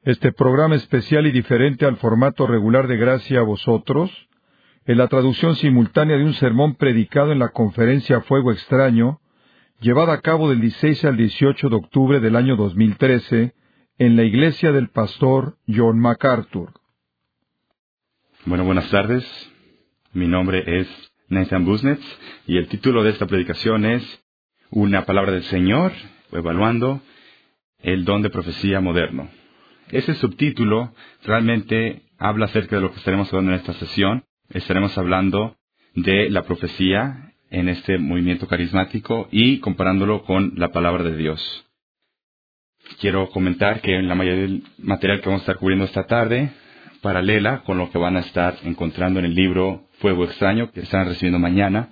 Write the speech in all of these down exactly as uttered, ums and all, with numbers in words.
Este programa especial y diferente al formato regular de Gracia a Vosotros es la traducción simultánea de un sermón predicado en la conferencia Fuego Extraño, llevada a cabo del dieciséis al dieciocho de octubre del año dos mil trece, en la iglesia del pastor John MacArthur. Bueno, buenas tardes. Mi nombre es Nathan Busnetz y el título de esta predicación es Una palabra del Señor, evaluando el don de profecía moderno. Ese subtítulo realmente habla acerca de lo que estaremos hablando en esta sesión. Estaremos hablando de la profecía en este movimiento carismático y comparándolo con la palabra de Dios. Quiero comentar que en la mayoría del material que vamos a estar cubriendo esta tarde, paralela con lo que van a estar encontrando en el libro Fuego Extraño, que están recibiendo mañana.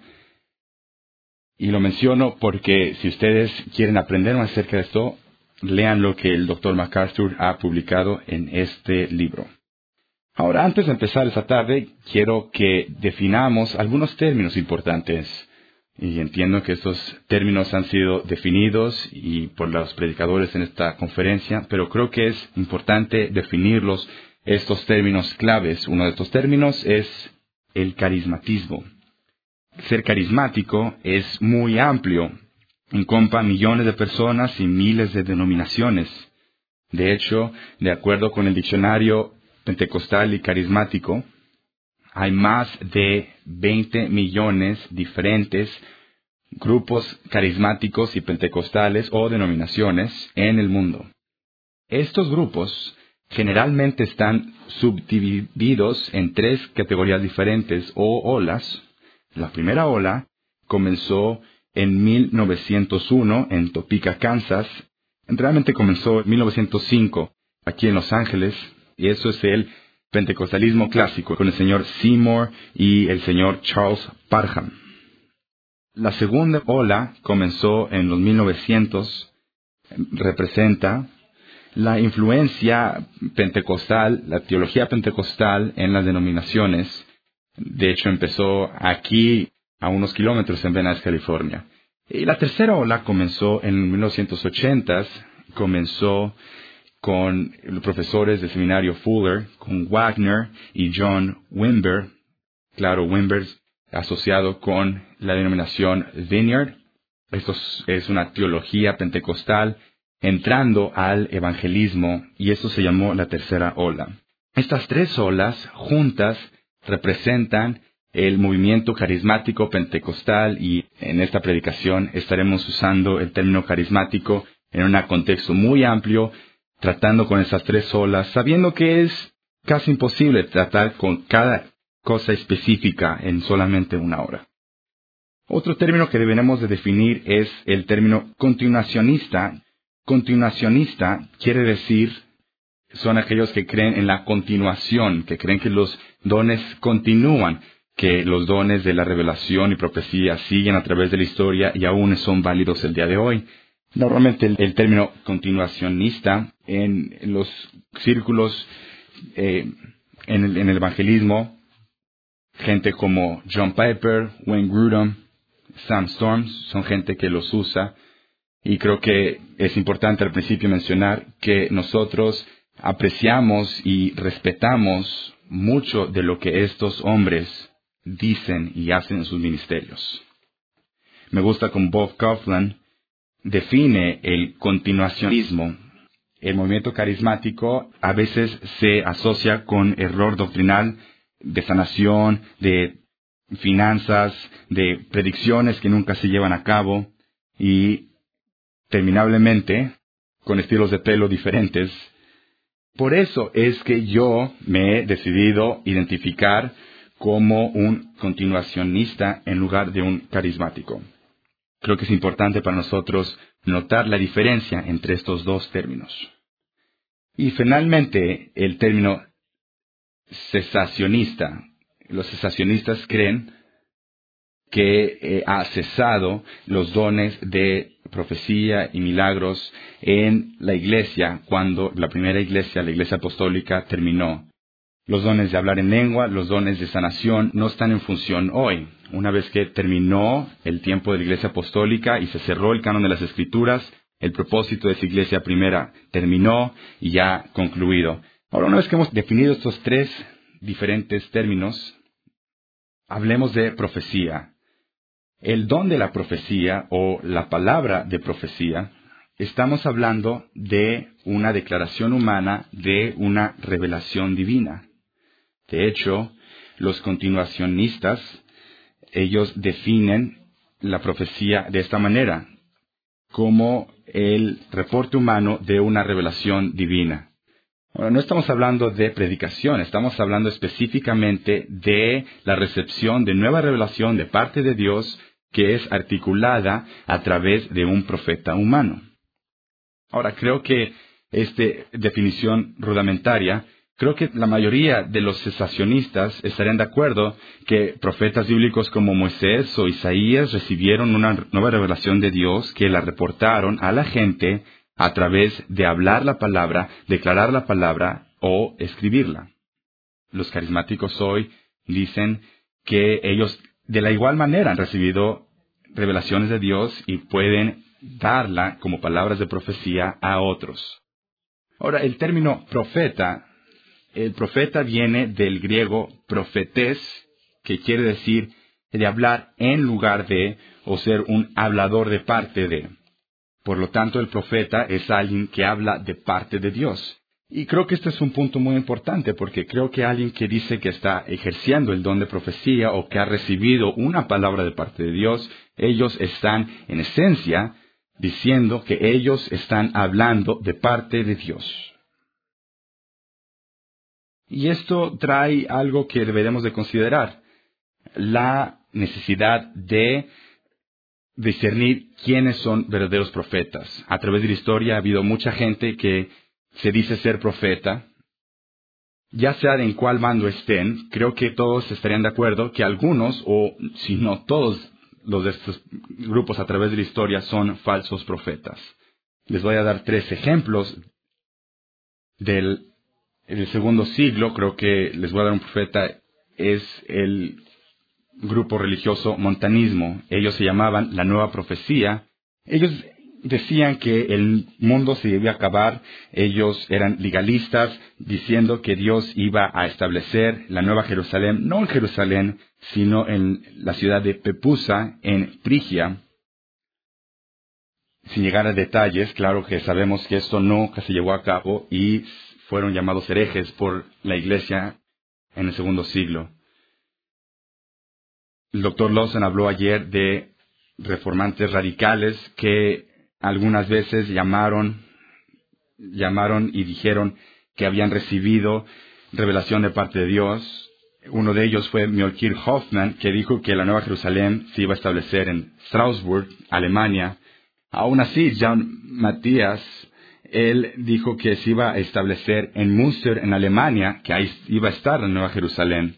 Y lo menciono porque si ustedes quieren aprender más acerca de esto, lean lo que el doctor MacArthur ha publicado en este libro. Ahora, antes de empezar esta tarde, quiero que definamos algunos términos importantes. Y entiendo que estos términos han sido definidos y por los predicadores en esta conferencia, pero creo que es importante definirlos, estos términos claves. Uno de estos términos es el carismatismo. Ser carismático es muy amplio. Encompra millones de personas y miles de denominaciones. De hecho, de acuerdo con el diccionario pentecostal y carismático, hay más de veinte millones diferentes grupos carismáticos y pentecostales o denominaciones en el mundo. Estos grupos generalmente están subdivididos en tres categorías diferentes o olas. La primera ola comenzó en mil novecientos uno en Topeka, Kansas. Realmente comenzó en mil novecientos cinco aquí en Los Ángeles, y eso es el pentecostalismo clásico con el señor Seymour y el señor Charles Parham. La segunda ola comenzó en los mil novecientos, representa la influencia pentecostal, la teología pentecostal en las denominaciones. De hecho, empezó aquí a unos kilómetros en Venice, California. Y la tercera ola comenzó en mil novecientos ochenta, comenzó con los profesores del seminario Fuller, con Wagner y John Wimber. Claro, Wimber asociado con la denominación Vineyard. Esto es una teología pentecostal entrando al evangelismo, y eso se llamó la tercera ola. Estas tres olas juntas representan el movimiento carismático pentecostal, y en esta predicación estaremos usando el término carismático en un contexto muy amplio, tratando con esas tres olas, sabiendo que es casi imposible tratar con cada cosa específica en solamente una hora. Otro término que deberemos de definir es el término continuacionista. Continuacionista quiere decir, son aquellos que creen en la continuación, que creen que los dones continúan, que los dones de la revelación y profecía siguen a través de la historia y aún son válidos el día de hoy. Normalmente el, el término continuacionista en, en los círculos, eh, en, el, en el evangelismo, gente como John Piper, Wayne Grudem, Sam Storms, son gente que los usa. Y creo que es importante al principio mencionar que nosotros apreciamos y respetamos mucho de lo que estos hombres dicen y hacen en sus ministerios. Me gusta como Bob Kauflin define el continuacionismo. El movimiento carismático a veces se asocia con error doctrinal de sanación, de finanzas, de predicciones que nunca se llevan a cabo y terminablemente con estilos de pelo diferentes. Por eso es que yo me he decidido identificar como un continuacionista en lugar de un carismático. Creo que es importante para nosotros notar la diferencia entre estos dos términos. Y finalmente, el término cesacionista. Los cesacionistas creen que eh, ha cesado los dones de profecía y milagros en la iglesia cuando la primera iglesia, la iglesia apostólica, terminó. Los dones de hablar en lengua, los dones de sanación no están en función hoy. Una vez que terminó el tiempo de la iglesia apostólica y se cerró el canon de las Escrituras, El propósito de esa iglesia primera terminó y ya concluido. Ahora, una vez que hemos definido estos tres diferentes términos, hablemos de profecía. El don de la profecía o la palabra de profecía, estamos hablando de una declaración humana, de una revelación divina. De hecho, los continuacionistas, ellos definen la profecía de esta manera, como el reporte humano de una revelación divina. Ahora, no estamos hablando de predicación, estamos hablando específicamente de la recepción de nueva revelación de parte de Dios que es articulada a través de un profeta humano. Ahora, creo que esta definición rudimentaria, creo que la mayoría de los cesacionistas estarían de acuerdo que profetas bíblicos como Moisés o Isaías recibieron una nueva revelación de Dios que la reportaron a la gente a través de hablar la palabra, declarar la palabra o escribirla. Los carismáticos hoy dicen que ellos de la igual manera han recibido revelaciones de Dios y pueden darla como palabras de profecía a otros. Ahora, el término profeta, el profeta viene del griego profetés, que quiere decir de hablar en lugar de o ser un hablador de parte de. Por lo tanto, el profeta es alguien que habla de parte de Dios. Y creo que este es un punto muy importante, porque creo que alguien que dice que está ejerciendo el don de profecía o que ha recibido una palabra de parte de Dios, ellos están, en esencia, diciendo que ellos están hablando de parte de Dios. Y esto trae algo que deberemos de considerar, la necesidad de discernir quiénes son verdaderos profetas. A través de la historia ha habido mucha gente que se dice ser profeta. Ya sea en cuál bando estén, creo que todos estarían de acuerdo que algunos, o si no todos los de estos grupos a través de la historia son falsos profetas. Les voy a dar tres ejemplos del, del segundo siglo. Creo que les voy a dar un profeta, es el grupo religioso montanismo. Ellos se llamaban la Nueva Profecía. Ellos decían que el mundo se iba a acabar. Ellos eran legalistas, diciendo que Dios iba a establecer la Nueva Jerusalén, no en Jerusalén, sino en la ciudad de Pepusa, en Frigia. Sin llegar a detalles, claro que sabemos que esto nunca se llevó a cabo y fueron llamados herejes por la Iglesia en el segundo siglo. El doctor Lawson habló ayer de reformantes radicales que algunas veces llamaron, llamaron y dijeron que habían recibido revelación de parte de Dios. Uno de ellos fue Melchior Hoffman, que dijo que la Nueva Jerusalén se iba a establecer en Strasbourg, Alemania. Aún así, John Matthias, él dijo que se iba a establecer en Münster, en Alemania, que ahí iba a estar la Nueva Jerusalén.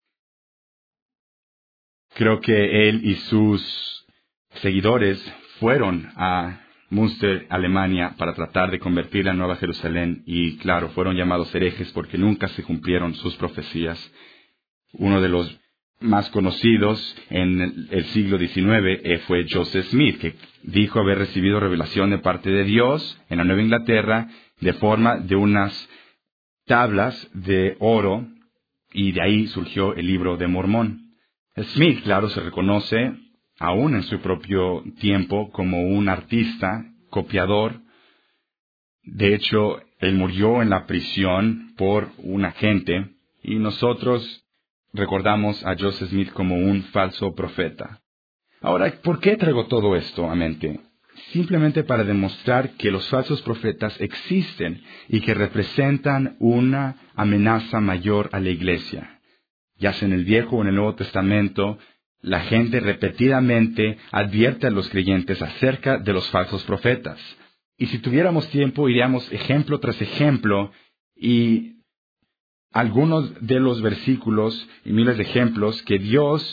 Creo que él y sus seguidores fueron a Münster, Alemania, para tratar de convertir la Nueva Jerusalén y, claro, fueron llamados herejes porque nunca se cumplieron sus profecías. Uno de los más conocidos en el siglo diecinueve eh, fue Joseph Smith, que dijo haber recibido revelación de parte de Dios en la Nueva Inglaterra de forma de unas tablas de oro, y de ahí surgió el libro de Mormón. Smith, claro, se reconoce aún en su propio tiempo como un artista, copiador. De hecho, él murió en la prisión por un agente, y nosotros recordamos a Joseph Smith como un falso profeta. Ahora, ¿por qué traigo todo esto a mente? Simplemente para demostrar que los falsos profetas existen y que representan una amenaza mayor a la iglesia. Ya sea en el Viejo o en el Nuevo Testamento, la gente repetidamente advierte a los creyentes acerca de los falsos profetas. Y si tuviéramos tiempo, iríamos ejemplo tras ejemplo, y algunos de los versículos y miles de ejemplos que Dios,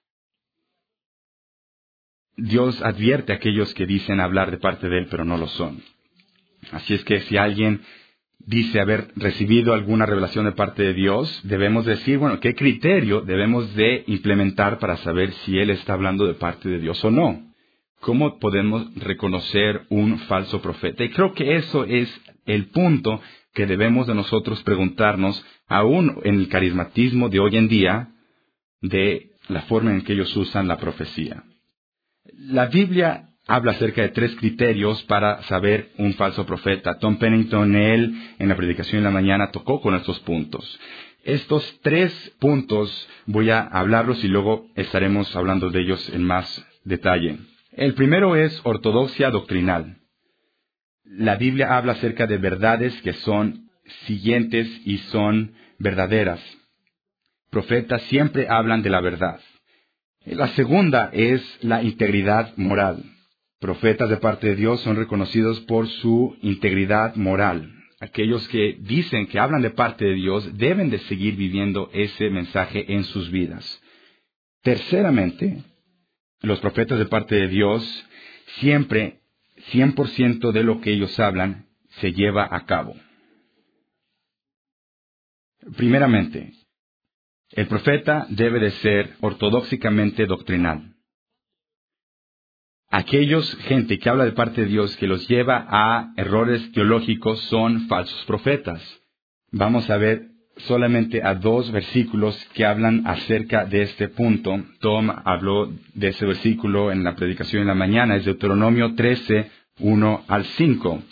Dios advierte a aquellos que dicen hablar de parte de Él, pero no lo son. Así es que si alguien dice haber recibido alguna revelación de parte de Dios, debemos decir, bueno, ¿qué criterio debemos de implementar para saber si Él está hablando de parte de Dios o no? ¿Cómo podemos reconocer un falso profeta? Y creo que eso es el punto que debemos de nosotros preguntarnos, aún en el carismatismo de hoy en día, de la forma en que ellos usan la profecía. La Biblia habla acerca de tres criterios para saber un falso profeta. Tom Pennington, él, en la predicación en la mañana, tocó con estos puntos. Estos tres puntos voy a hablarlos y luego estaremos hablando de ellos en más detalle. El primero es ortodoxia doctrinal. La Biblia habla acerca de verdades que son siguientes y son verdaderas. Profetas siempre hablan de la verdad. La segunda es la integridad moral. Profetas de parte de Dios son reconocidos por su integridad moral. Aquellos que dicen que hablan de parte de Dios deben de seguir viviendo ese mensaje en sus vidas. Terceramente, los profetas de parte de Dios siempre, cien por ciento de lo que ellos hablan, se lleva a cabo. Primeramente, el profeta debe de ser ortodoxicamente doctrinal. Aquellos, gente que habla de parte de Dios, que los lleva a errores teológicos, son falsos profetas. Vamos a ver solamente a dos versículos que hablan acerca de este punto. Tom habló de ese versículo en la predicación en la mañana. Es Deuteronomio trece, uno al cinco,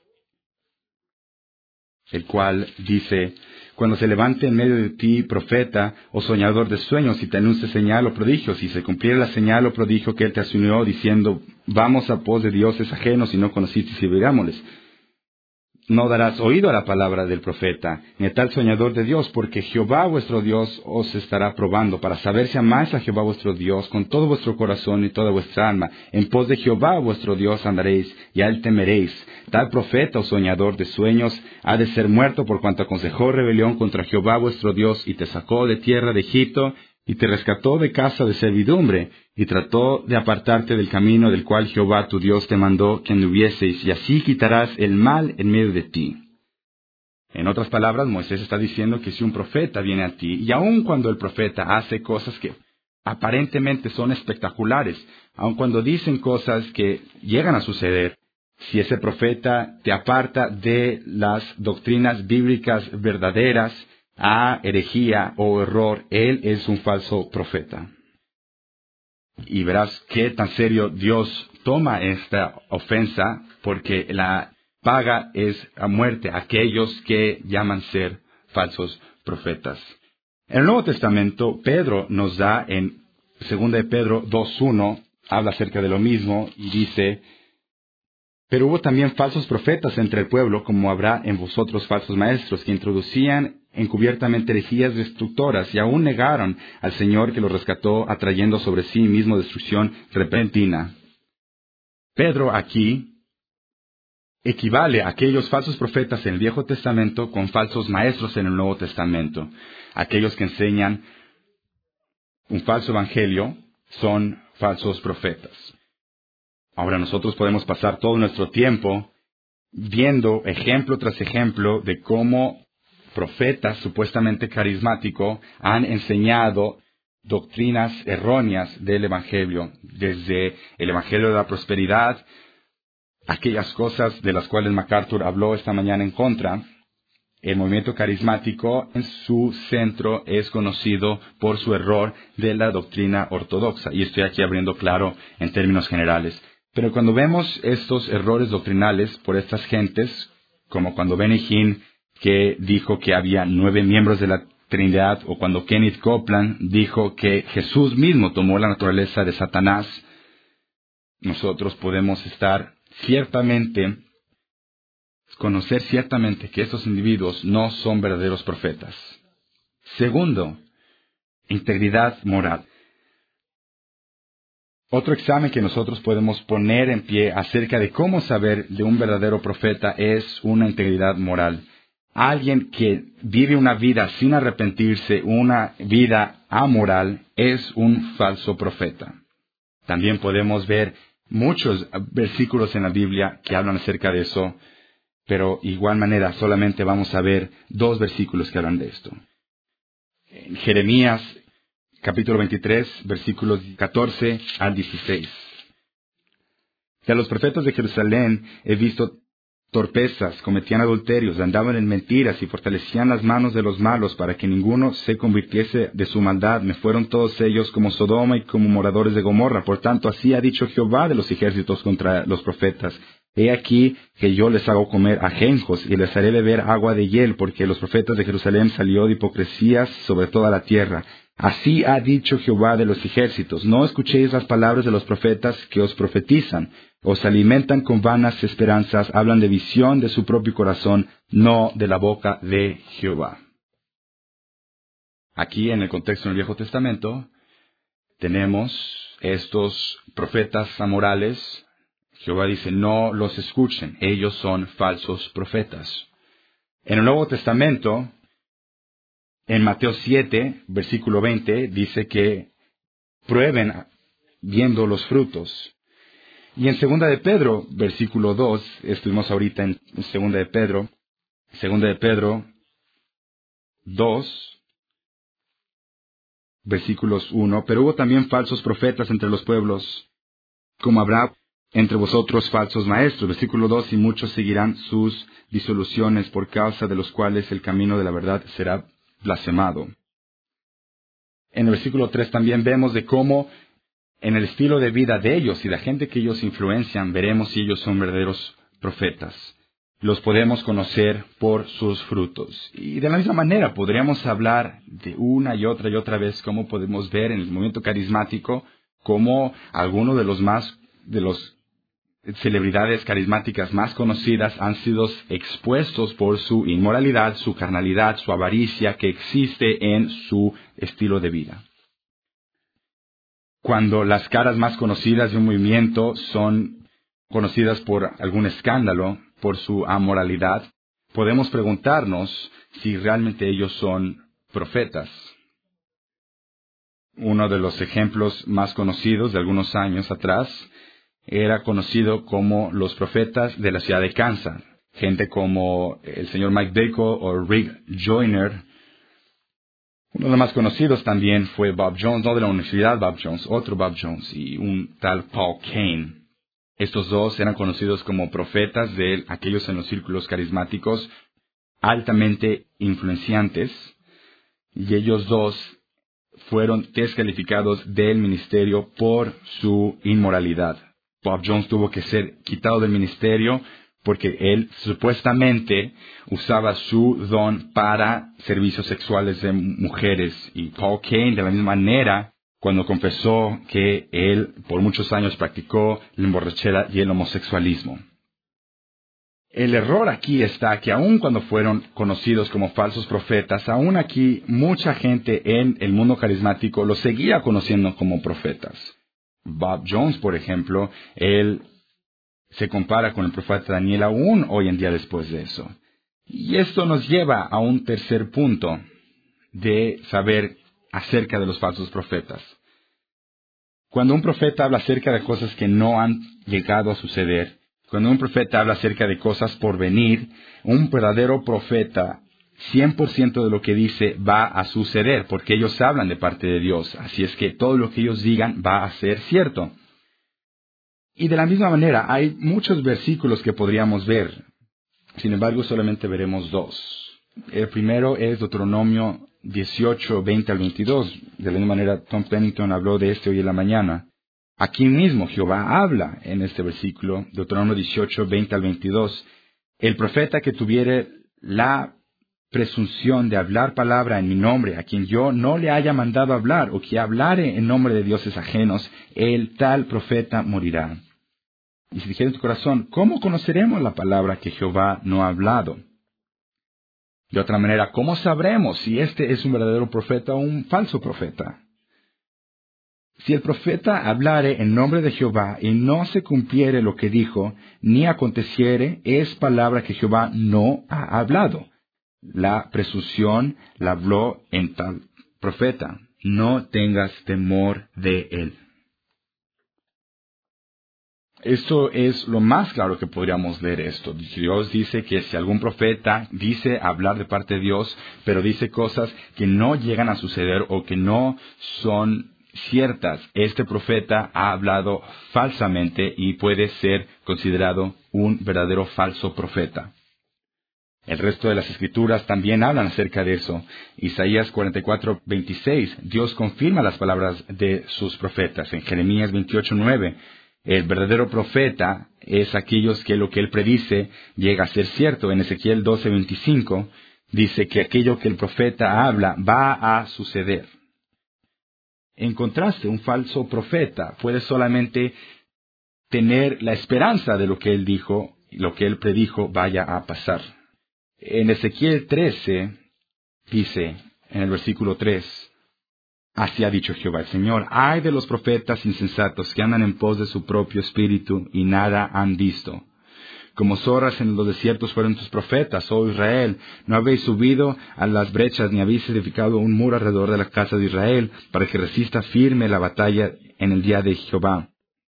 el cual dice: Cuando se levante en medio de ti profeta o soñador de sueños y te anuncie señal o prodigio, si se cumpliera la señal o prodigio que él te asumió diciendo, vamos a pos de dioses ajenos y no conociste y sirviámosles, no darás oído a la palabra del profeta, ni a tal soñador de Dios, porque Jehová vuestro Dios os estará probando, para saber si amáis a Jehová vuestro Dios con todo vuestro corazón y toda vuestra alma. En pos de Jehová vuestro Dios andaréis, y a él temeréis. Tal profeta o soñador de sueños ha de ser muerto por cuanto aconsejó rebelión contra Jehová vuestro Dios, y te sacó de tierra de Egipto, y te rescató de casa de servidumbre, y trató de apartarte del camino del cual Jehová tu Dios te mandó que anduvieseis, y así quitarás el mal en medio de ti. En otras palabras, Moisés está diciendo que si un profeta viene a ti, y aun cuando el profeta hace cosas que aparentemente son espectaculares, aun cuando dicen cosas que llegan a suceder, si ese profeta te aparta de las doctrinas bíblicas verdaderas, a herejía o error, él es un falso profeta. Y verás qué tan serio Dios toma esta ofensa, porque la paga es a muerte a aquellos que llaman ser falsos profetas. En el Nuevo Testamento, Pedro nos da en segunda de Pedro dos uno, habla acerca de lo mismo y dice: Pero hubo también falsos profetas entre el pueblo, como habrá en vosotros falsos maestros, que introducían encubiertamente herejías destructoras, y aún negaron al Señor que los rescató, atrayendo sobre sí mismo destrucción repentina. Pedro aquí equivale a aquellos falsos profetas en el Viejo Testamento con falsos maestros en el Nuevo Testamento. Aquellos que enseñan un falso evangelio son falsos profetas. Ahora nosotros podemos pasar todo nuestro tiempo viendo ejemplo tras ejemplo de cómo profetas supuestamente carismáticos han enseñado doctrinas erróneas del Evangelio, desde el Evangelio de la prosperidad, aquellas cosas de las cuales MacArthur habló esta mañana en contra. El movimiento carismático en su centro es conocido por su error de la doctrina ortodoxa, y estoy aquí abriendo claro en términos generales. Pero cuando vemos estos errores doctrinales por estas gentes, como cuando Benny Hinn, que dijo que había nueve miembros de la Trinidad, o cuando Kenneth Copeland dijo que Jesús mismo tomó la naturaleza de Satanás, nosotros podemos estar ciertamente, conocer ciertamente que estos individuos no son verdaderos profetas. Segundo, integridad moral. Otro examen que nosotros podemos poner en pie acerca de cómo saber de un verdadero profeta es una integridad moral. Alguien que vive una vida sin arrepentirse, una vida amoral, es un falso profeta. También podemos ver muchos versículos en la Biblia que hablan acerca de eso, pero de igual manera solamente vamos a ver dos versículos que hablan de esto. En Jeremías capítulo veintitrés, versículos catorce al dieciséis. Y a los profetas de Jerusalén he visto torpezas, cometían adulterios, andaban en mentiras y fortalecían las manos de los malos para que ninguno se convirtiese de su maldad. Me fueron todos ellos como Sodoma y como moradores de Gomorra. Por tanto, así ha dicho Jehová de los ejércitos contra los profetas. He aquí que yo les hago comer ajenjos y les haré beber agua de hiel, porque los profetas de Jerusalén salió de hipocresías sobre toda la tierra. Así ha dicho Jehová de los ejércitos, no escuchéis las palabras de los profetas que os profetizan, os alimentan con vanas esperanzas, hablan de visión de su propio corazón, no de la boca de Jehová. Aquí en el contexto del Viejo Testamento tenemos estos profetas amorales. Jehová dice, no los escuchen, ellos son falsos profetas. En el Nuevo Testamento, en Mateo siete, versículo veinte, dice que prueben viendo los frutos. Y en Segunda de Pedro, versículo dos, estuvimos ahorita en Segunda de Pedro, Segunda de Pedro dos, versículos uno, pero hubo también falsos profetas entre los pueblos, como habrá entre vosotros falsos maestros. Versículo dos, y muchos seguirán sus disoluciones, por causa de los cuales el camino de la verdad será blasfemado. En el versículo tres también vemos de cómo en el estilo de vida de ellos y la gente que ellos influencian, veremos si ellos son verdaderos profetas. Los podemos conocer por sus frutos. Y de la misma manera podríamos hablar de una y otra y otra vez cómo podemos ver en el movimiento carismático cómo algunos de los más, de los celebridades carismáticas más conocidas han sido expuestos por su inmoralidad, su carnalidad, su avaricia que existe en su estilo de vida. Cuando las caras más conocidas de un movimiento son conocidas por algún escándalo, por su amoralidad, podemos preguntarnos si realmente ellos son profetas. Uno de los ejemplos más conocidos de algunos años atrás era conocido como los profetas de la ciudad de Kansas. Gente como el señor Mike Bickle o Rick Joyner. Uno de los más conocidos también fue Bob Jones, no de la Universidad Bob Jones, otro Bob Jones y un tal Paul Cain. Estos dos eran conocidos como profetas de aquellos en los círculos carismáticos altamente influenciantes, y ellos dos fueron descalificados del ministerio por su inmoralidad. Bob Jones tuvo que ser quitado del ministerio porque él supuestamente usaba su don para servicios sexuales de mujeres. Y Paul Cain, de la misma manera, cuando confesó que él por muchos años practicó la emborrachera y el homosexualismo. El error aquí está que aun cuando fueron conocidos como falsos profetas, aún aquí mucha gente en el mundo carismático los seguía conociendo como profetas. Bob Jones, por ejemplo, él se compara con el profeta Daniel aún hoy en día después de eso. Y esto nos lleva a un tercer punto de saber acerca de los falsos profetas. Cuando un profeta habla acerca de cosas que no han llegado a suceder, cuando un profeta habla acerca de cosas por venir, un verdadero profeta, cien por ciento de lo que dice va a suceder, porque ellos hablan de parte de Dios. Así es que todo lo que ellos digan va a ser cierto. Y de la misma manera, hay muchos versículos que podríamos ver. Sin embargo, solamente veremos dos. El primero es Deuteronomio dieciocho, veinte al veintidós. De la misma manera, Tom Pennington habló de este hoy en la mañana. Aquí mismo Jehová habla en este versículo, Deuteronomio dieciocho, veinte al veintidós. El profeta que tuviere la presunción de hablar palabra en mi nombre, a quien yo no le haya mandado hablar, o que hablare en nombre de dioses ajenos, el tal profeta morirá. Y si dijera en tu corazón, ¿cómo conoceremos la palabra que Jehová no ha hablado? De otra manera, ¿cómo sabremos si este es un verdadero profeta o un falso profeta? Si el profeta hablare en nombre de Jehová y no se cumpliere lo que dijo, ni aconteciere, es palabra que Jehová no ha hablado. La presunción la habló en tal profeta. No tengas temor de él. Esto es lo más claro que podríamos leer esto. Dios dice que si algún profeta dice hablar de parte de Dios, pero dice cosas que no llegan a suceder o que no son ciertas. Este profeta ha hablado falsamente y puede ser considerado un verdadero falso profeta. El resto de las Escrituras también hablan acerca de eso. Isaías cuarenta y cuatro, veintiséis, Dios confirma las palabras de sus profetas. En Jeremías veintiocho, nueve, el verdadero profeta es aquellos que lo que él predice llega a ser cierto. En Ezequiel doce, veinticinco, dice que aquello que el profeta habla va a suceder. En contraste, un falso profeta puede solamente tener la esperanza de lo que él dijo, lo que él predijo vaya a pasar. En Ezequiel trece, dice, en el versículo tres, así ha dicho Jehová el Señor, ay de los profetas insensatos que andan en pos de su propio espíritu y nada han visto. Como zorras en los desiertos fueron tus profetas, oh Israel, no habéis subido a las brechas ni habéis edificado un muro alrededor de la casa de Israel para que resista firme la batalla en el día de Jehová.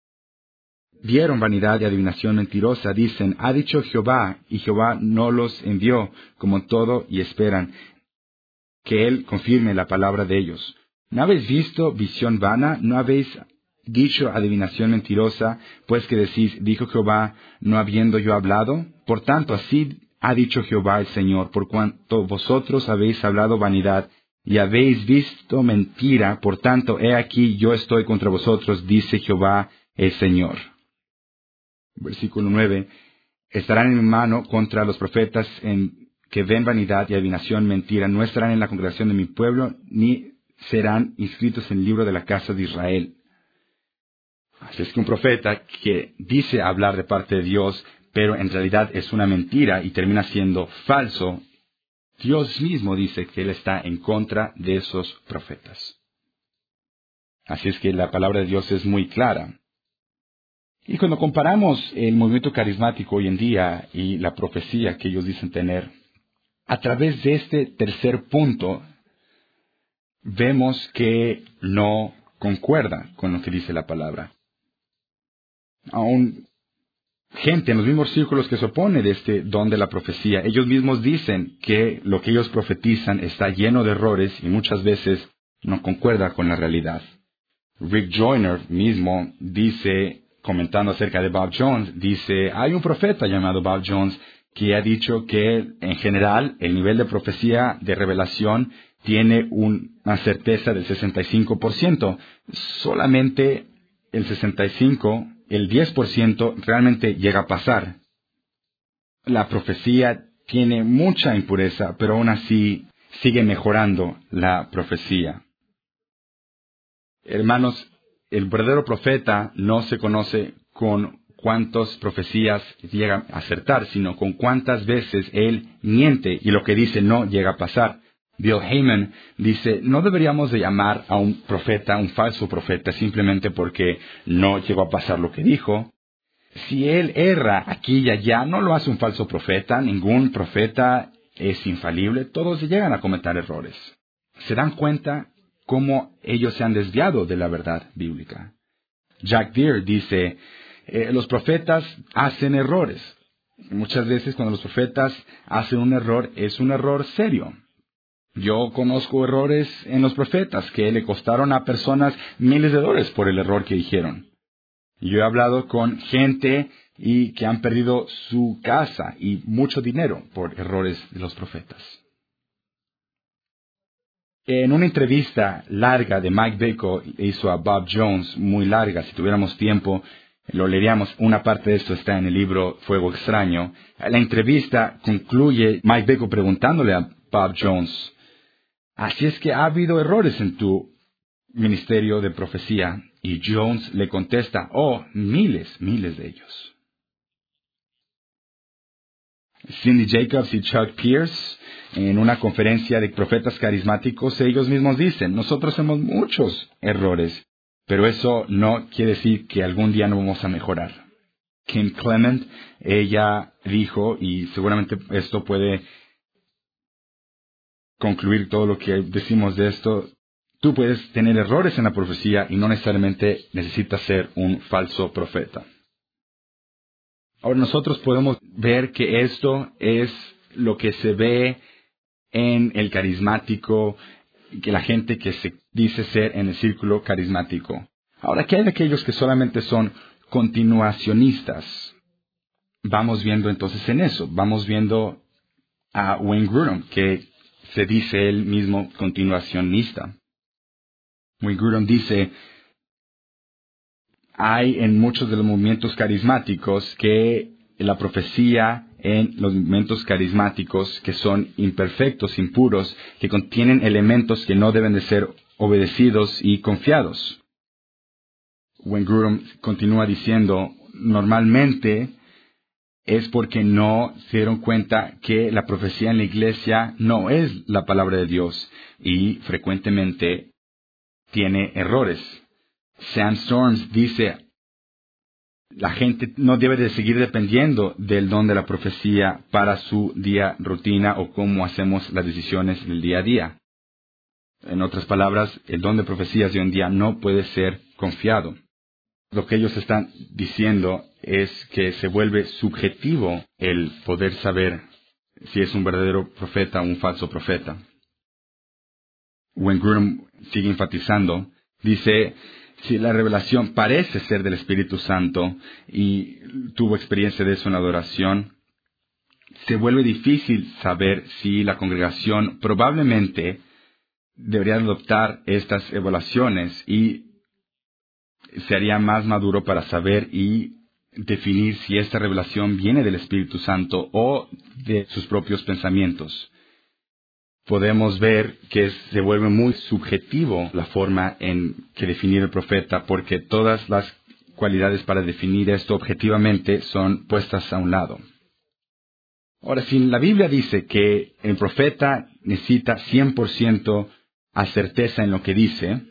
Vieron vanidad y adivinación mentirosa, dicen, ha dicho Jehová, y Jehová no los envió, como todo, y esperan que él confirme la palabra de ellos. ¿No habéis visto visión vana? ¿No habéis dicho adivinación mentirosa? Pues que decís, dijo Jehová, no habiendo yo hablado. Por tanto, así ha dicho Jehová el Señor, por cuanto vosotros habéis hablado vanidad, y habéis visto mentira, por tanto, he aquí yo estoy contra vosotros, dice Jehová el Señor. Versículo nueve, estarán en mi mano contra los profetas en que ven vanidad y adivinación mentira, no estarán en la congregación de mi pueblo, ni serán inscritos en el libro de la casa de Israel. Así es que un profeta que dice hablar de parte de Dios, pero en realidad es una mentira y termina siendo falso, Dios mismo dice que Él está en contra de esos profetas. Así es que la palabra de Dios es muy clara. Y cuando comparamos el movimiento carismático hoy en día y la profecía que ellos dicen tener, a través de este tercer punto, vemos que no concuerda con lo que dice la palabra. Aún gente en los mismos círculos que se opone de este don de la profecía, ellos mismos dicen que lo que ellos profetizan está lleno de errores y muchas veces no concuerda con la realidad. Rick Joyner mismo dice, comentando acerca de Bob Jones, dice, hay un profeta llamado Bob Jones que ha dicho que en general el nivel de profecía de revelación tiene una certeza del sesenta y cinco por ciento. Solamente el sesenta y cinco por ciento, el diez por ciento realmente llega a pasar. La profecía tiene mucha impureza, pero aún así sigue mejorando la profecía. Hermanos, el verdadero profeta no se conoce con cuántas profecías llega a acertar, sino con cuántas veces él miente y lo que dice no llega a pasar. Bill Heyman dice, no deberíamos de llamar a un profeta un falso profeta simplemente porque no llegó a pasar lo que dijo. Si él erra aquí y allá, no lo hace un falso profeta. Ningún profeta es infalible. Todos llegan a cometer errores. ¿Se dan cuenta cómo ellos se han desviado de la verdad bíblica? Jack Deere dice, eh, los profetas hacen errores. Muchas veces cuando los profetas hacen un error, es un error serio. Yo conozco errores en los profetas que le costaron a personas miles de dólares por el error que dijeron. Yo he hablado con gente y que han perdido su casa y mucho dinero por errores de los profetas. En una entrevista larga de Mike Bickle hizo a Bob Jones, muy larga, si tuviéramos tiempo, lo leeríamos, una parte de esto está en el libro Fuego Extraño. La entrevista concluye Mike Bickle preguntándole a Bob Jones, así es que ha habido errores en tu ministerio de profecía. Y Jones le contesta, oh, miles, miles de ellos. Cindy Jacobs y Chuck Pierce, en una conferencia de profetas carismáticos, ellos mismos dicen, nosotros hacemos muchos errores, pero eso no quiere decir que algún día no vamos a mejorar. Kim Clement, ella dijo, y seguramente esto puede concluir todo lo que decimos de esto, tú puedes tener errores en la profecía y no necesariamente necesitas ser un falso profeta. Ahora nosotros podemos ver que esto es lo que se ve en el carismático, que la gente que se dice ser en el círculo carismático. Ahora, ¿qué hay de aquellos que solamente son continuacionistas? Vamos viendo entonces en eso. Vamos viendo a Wayne Grudem, que se dice él mismo continuacionista. Wayne Grudem dice, hay en muchos de los movimientos carismáticos que la profecía en los movimientos carismáticos que son imperfectos, impuros, que contienen elementos que no deben de ser obedecidos y confiados. Wayne Grudem continúa diciendo, normalmente es porque no se dieron cuenta que la profecía en la iglesia no es la palabra de Dios y frecuentemente tiene errores. Sam Storms dice, la gente no debe de seguir dependiendo del don de la profecía para su día rutina o cómo hacemos las decisiones del día a día. En otras palabras, el don de profecías de hoy en día no puede ser confiado. Lo que ellos están diciendo es que se vuelve subjetivo el poder saber si es un verdadero profeta o un falso profeta. Wayne Grudem sigue enfatizando, dice, si la revelación parece ser del Espíritu Santo y tuvo experiencia de eso en la adoración, se vuelve difícil saber si la congregación probablemente debería adoptar estas evaluaciones y se haría más maduro para saber y definir si esta revelación viene del Espíritu Santo o de sus propios pensamientos. Podemos ver que se vuelve muy subjetivo la forma en que definir el profeta, porque todas las cualidades para definir esto objetivamente son puestas a un lado. Ahora, si la Biblia dice que el profeta necesita cien por ciento a certeza en lo que dice,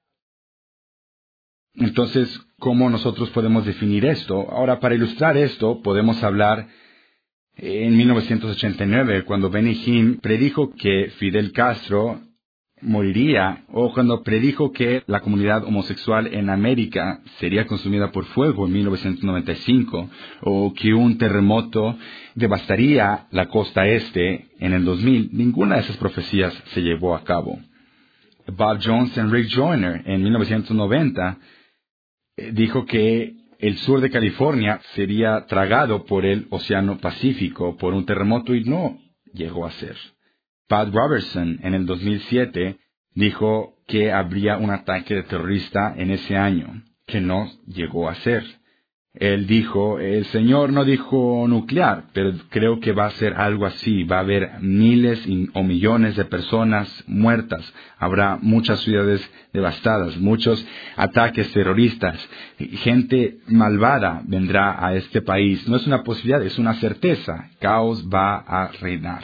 entonces, ¿cómo nosotros podemos definir esto? Ahora, para ilustrar esto, podemos hablar en mil novecientos ochenta y nueve, cuando Benny Hinn predijo que Fidel Castro moriría, o cuando predijo que la comunidad homosexual en América sería consumida por fuego en mil novecientos noventa y cinco, o que un terremoto devastaría la costa este en el dos mil. Ninguna de esas profecías se llevó a cabo. Bob Jones y Rick Joyner en mil novecientos noventa dijo que el sur de California sería tragado por el Océano Pacífico por un terremoto y no llegó a ser. Pat Robertson en el dos mil siete dijo que habría un ataque de terrorista en ese año, que no llegó a ser. Él dijo, el Señor no dijo nuclear, pero creo que va a ser algo así. Va a haber miles o millones de personas muertas. Habrá muchas ciudades devastadas, muchos ataques terroristas. Gente malvada vendrá a este país. No es una posibilidad, es una certeza. Caos va a reinar.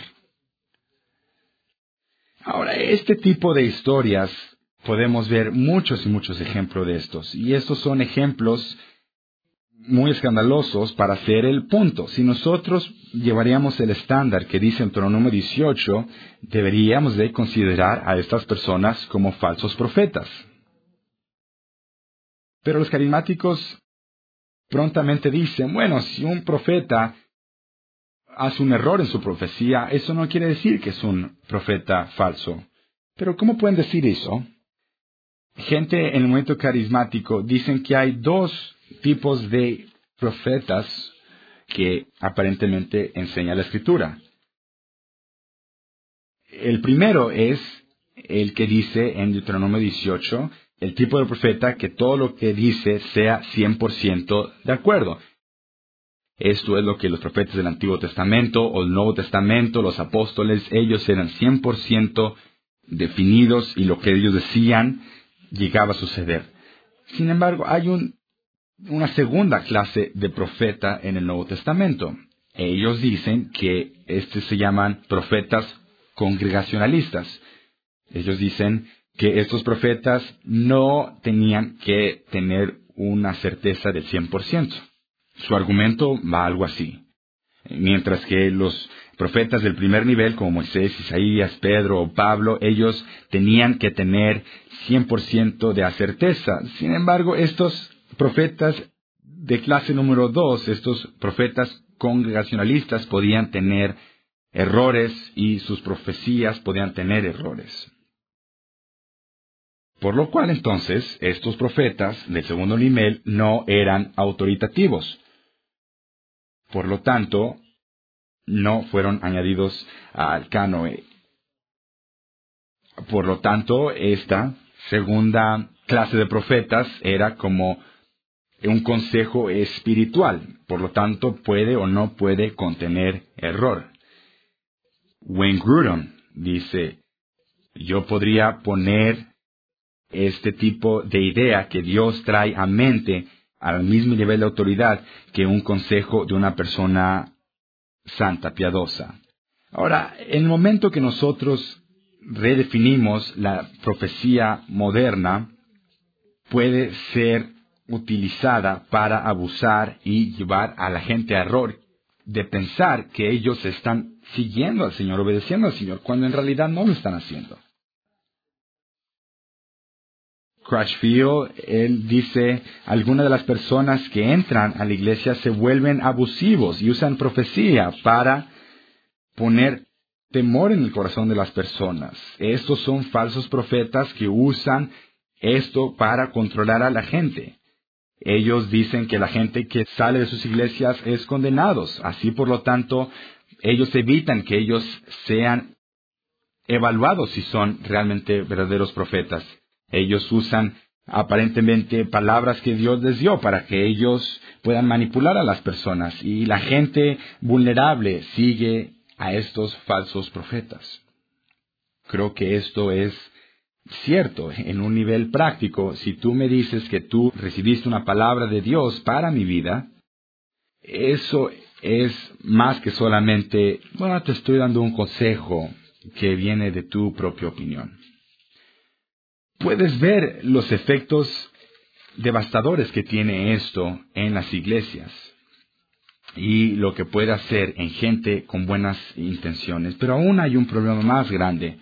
Ahora, este tipo de historias, podemos ver muchos y muchos ejemplos de estos. Y estos son ejemplos muy escandalosos para hacer el punto. Si nosotros llevaríamos el estándar que dice en Deuteronomio dieciocho, deberíamos de considerar a estas personas como falsos profetas. Pero los carismáticos prontamente dicen, bueno, si un profeta hace un error en su profecía, eso no quiere decir que es un profeta falso. Pero ¿cómo pueden decir eso? Gente en el movimiento carismático dicen que hay dos tipos de profetas que aparentemente enseña la Escritura. El primero es el que dice en Deuteronomio dieciocho, el tipo de profeta que todo lo que dice sea cien por ciento de acuerdo. Esto es lo que los profetas del Antiguo Testamento o el Nuevo Testamento, los apóstoles, ellos eran cien por ciento definidos y lo que ellos decían llegaba a suceder. Sin embargo, hay un una segunda clase de profeta en el Nuevo Testamento. Ellos dicen que estos se llaman profetas congregacionalistas. Ellos dicen que estos profetas no tenían que tener una certeza del cien por ciento. Su argumento va algo así. Mientras que los profetas del primer nivel, como Moisés, Isaías, Pedro o Pablo, ellos tenían que tener cien por ciento de certeza. Sin embargo, estos profetas de clase número dos, estos profetas congregacionalistas podían tener errores y sus profecías podían tener errores. Por lo cual entonces estos profetas del segundo nivel no eran autoritativos. Por lo tanto, no fueron añadidos al cánoe. Por lo tanto, esta segunda clase de profetas era como un consejo espiritual. Por lo tanto, puede o no puede contener error. Wayne Grudem dice, yo podría poner este tipo de idea que Dios trae a mente al mismo nivel de autoridad que un consejo de una persona santa, piadosa. Ahora, en el momento que nosotros redefinimos la profecía moderna, puede ser utilizada para abusar y llevar a la gente a error de pensar que ellos están siguiendo al Señor, obedeciendo al Señor, cuando en realidad no lo están haciendo. Crutchfield, él dice, algunas de las personas que entran a la iglesia se vuelven abusivos y usan profecía para poner temor en el corazón de las personas. Estos son falsos profetas que usan esto para controlar a la gente. Ellos dicen que la gente que sale de sus iglesias es condenados. Así, por lo tanto, ellos evitan que ellos sean evaluados si son realmente verdaderos profetas. Ellos usan aparentemente palabras que Dios les dio para que ellos puedan manipular a las personas. Y la gente vulnerable sigue a estos falsos profetas. Creo que esto es cierto en un nivel práctico. Si tú me dices que tú recibiste una palabra de Dios para mi vida, eso es más que solamente, bueno, te estoy dando un consejo que viene de tu propia opinión. Puedes ver los efectos devastadores que tiene esto en las iglesias y lo que puede hacer en gente con buenas intenciones. Pero aún hay un problema más grande.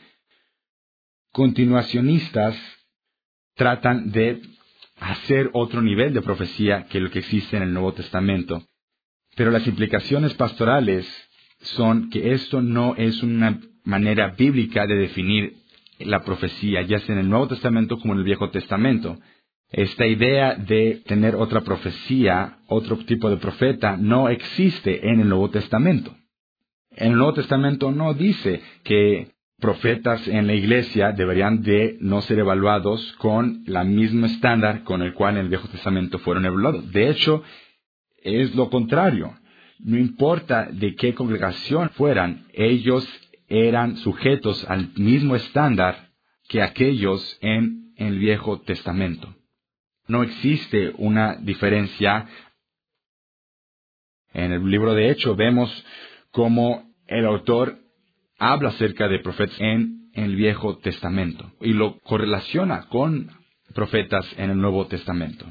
Continuacionistas tratan de hacer otro nivel de profecía que lo que existe en el Nuevo Testamento. Pero las implicaciones pastorales son que esto no es una manera bíblica de definir la profecía, ya sea en el Nuevo Testamento como en el Viejo Testamento. Esta idea de tener otra profecía, otro tipo de profeta, no existe en el Nuevo Testamento. En el Nuevo Testamento no dice que profetas en la iglesia deberían de no ser evaluados con la misma estándar con el cual en el Viejo Testamento fueron evaluados. De hecho, es lo contrario. No importa de qué congregación fueran, ellos eran sujetos al mismo estándar que aquellos en, en el Viejo Testamento. No existe una diferencia. En el libro de Hechos vemos cómo el autor habla acerca de profetas en, en el Viejo Testamento y lo correlaciona con profetas en el Nuevo Testamento.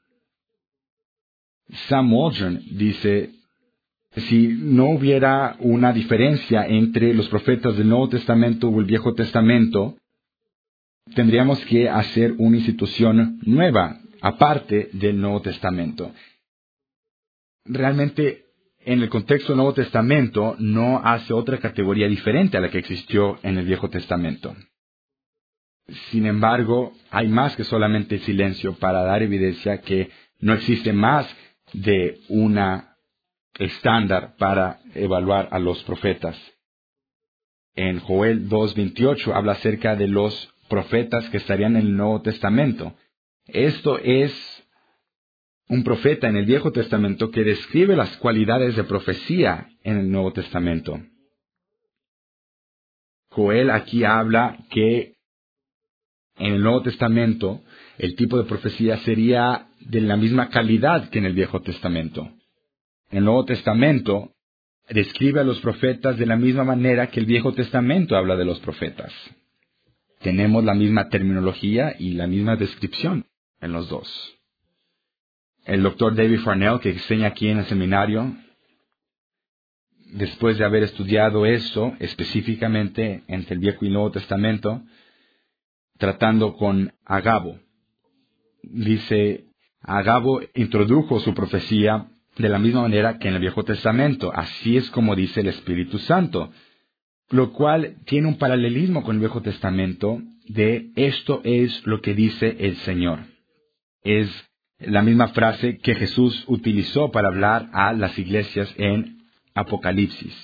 Sam Waldron dice, si no hubiera una diferencia entre los profetas del Nuevo Testamento o el Viejo Testamento, tendríamos que hacer una institución nueva, aparte del Nuevo Testamento. Realmente, en el contexto del Nuevo Testamento, no hace otra categoría diferente a la que existió en el Viejo Testamento. Sin embargo, hay más que solamente silencio para dar evidencia que no existe más de una estándar para evaluar a los profetas. En Joel dos veintiocho habla acerca de los profetas que estarían en el Nuevo Testamento. Esto es un profeta en el Viejo Testamento que describe las cualidades de profecía en el Nuevo Testamento. Joel aquí habla que en el Nuevo Testamento el tipo de profecía sería de la misma calidad que en el Viejo Testamento. El Nuevo Testamento describe a los profetas de la misma manera que el Viejo Testamento habla de los profetas. Tenemos la misma terminología y la misma descripción en los dos. El doctor David Farnell, que enseña aquí en el seminario, después de haber estudiado esto específicamente entre el Viejo y el Nuevo Testamento, tratando con Agabo, dice, Agabo introdujo su profecía de la misma manera que en el Viejo Testamento. Así es como dice el Espíritu Santo, lo cual tiene un paralelismo con el Viejo Testamento de esto es lo que dice el Señor. Es la misma frase que Jesús utilizó para hablar a las iglesias en Apocalipsis.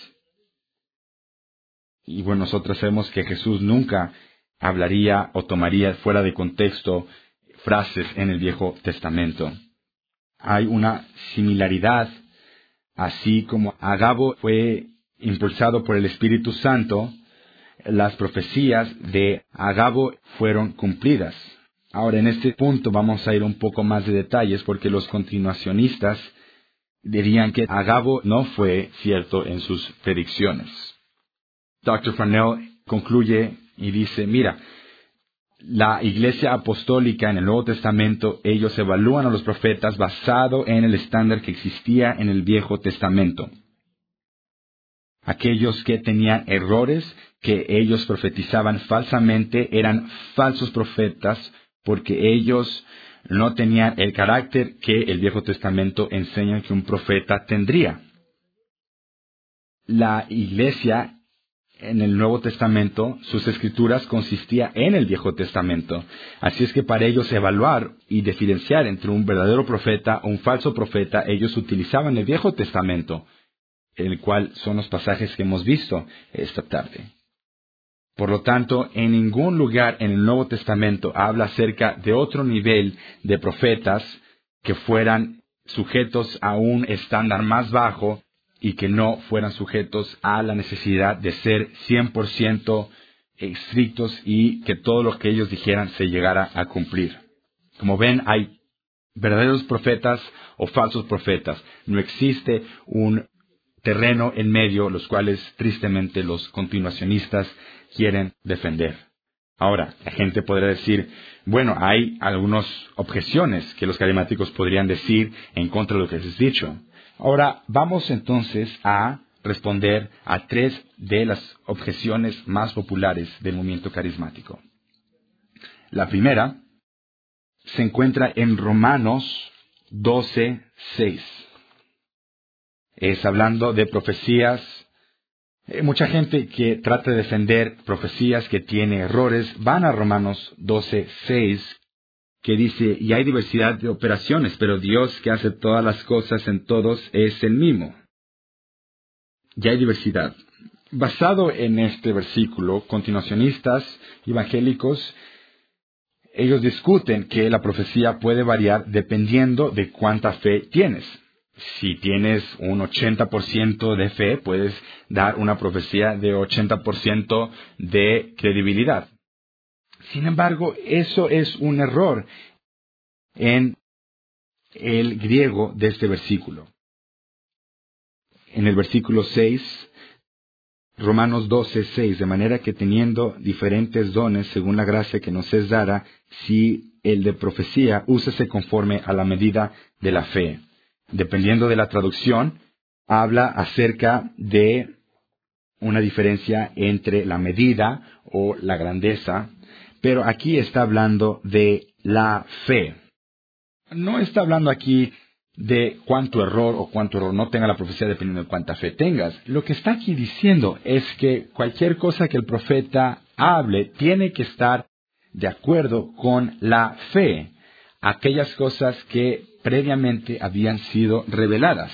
Y bueno, nosotros sabemos que Jesús nunca hablaría o tomaría fuera de contexto frases en el Viejo Testamento. Hay una similaridad, así como Agabo fue impulsado por el Espíritu Santo, las profecías de Agabo fueron cumplidas. Ahora, en este punto vamos a ir un poco más de detalles porque los continuacionistas dirían que Agabo no fue cierto en sus predicciones. doctor Farnell concluye y dice, mira, la iglesia apostólica en el Nuevo Testamento, ellos evalúan a los profetas basado en el estándar que existía en el Viejo Testamento. Aquellos que tenían errores, que ellos profetizaban falsamente, eran falsos profetas porque ellos no tenían el carácter que el Viejo Testamento enseña que un profeta tendría. La iglesia en el Nuevo Testamento, sus escrituras consistían en el Viejo Testamento. Así es que para ellos evaluar y diferenciar entre un verdadero profeta o un falso profeta, ellos utilizaban el Viejo Testamento, el cual son los pasajes que hemos visto esta tarde. Por lo tanto, en ningún lugar en el Nuevo Testamento habla acerca de otro nivel de profetas que fueran sujetos a un estándar más bajo y que no fueran sujetos a la necesidad de ser cien por ciento estrictos y que todo lo que ellos dijeran se llegara a cumplir. Como ven, hay verdaderos profetas o falsos profetas. No existe un terreno en medio, los cuales tristemente los continuacionistas quieren defender. Ahora, la gente podrá decir, bueno, hay algunas objeciones que los carismáticos podrían decir en contra de lo que les he dicho. Ahora, vamos entonces a responder a tres de las objeciones más populares del movimiento carismático. La primera se encuentra en Romanos doce, seis. Es hablando de profecías. Eh, mucha gente que trata de defender profecías que tiene errores, van a Romanos doce, seis, que dice, y hay diversidad de operaciones, pero Dios que hace todas las cosas en todos es el mismo. Ya hay diversidad. Basado en este versículo, continuacionistas evangélicos, ellos discuten que la profecía puede variar dependiendo de cuánta fe tienes. Si tienes un ochenta por ciento de fe, puedes dar una profecía de ochenta por ciento de credibilidad. Sin embargo, eso es un error en el griego de este versículo. En el versículo seis, Romanos doce, seis, de manera que teniendo diferentes dones según la gracia que nos es dada, si el de profecía, úsese conforme a la medida de la fe. Dependiendo de la traducción, habla acerca de una diferencia entre la medida o la grandeza, pero aquí está hablando de la fe. No está hablando aquí de cuánto error o cuánto error no tenga la profecía dependiendo de cuánta fe tengas. Lo que está aquí diciendo es que cualquier cosa que el profeta hable tiene que estar de acuerdo con la fe, aquellas cosas que previamente habían sido reveladas.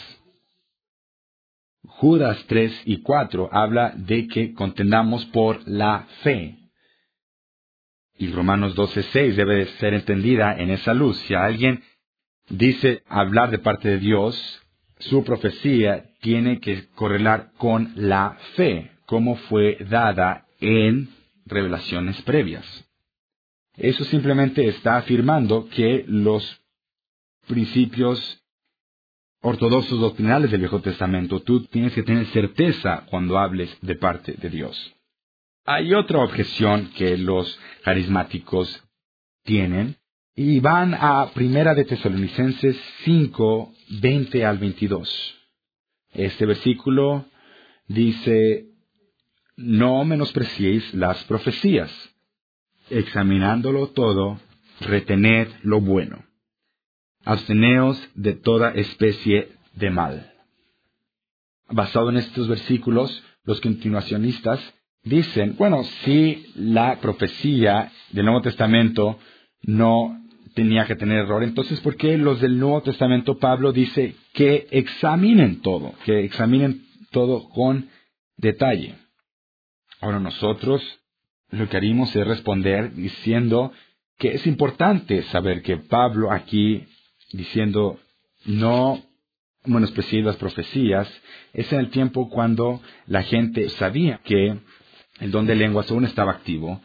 Judas tres y cuatro habla de que contendamos por la fe. Y Romanos doce, seis debe de ser entendida en esa luz. Si alguien dice hablar de parte de Dios, su profecía tiene que correlar con la fe, como fue dada en revelaciones previas. Eso simplemente está afirmando que los principios ortodoxos doctrinales del Viejo Testamento, tú tienes que tener certeza cuando hables de parte de Dios. Hay otra objeción que los carismáticos tienen, y van a Primera de Tesalonicenses cinco, veinte al veintidós. Este versículo dice, no menospreciéis las profecías, examinándolo todo, retened lo bueno. Absteneos de toda especie de mal. Basado en estos versículos, los continuacionistas dicen, bueno, si la profecía del Nuevo Testamento no tenía que tener error, entonces ¿por qué los del Nuevo Testamento Pablo dice que examinen todo, que examinen todo con detalle? Ahora nosotros lo que haríamos es responder diciendo que es importante saber que Pablo aquí, diciendo no menospreciar las profecías, es en el tiempo cuando la gente sabía que el don de lenguas aún estaba activo.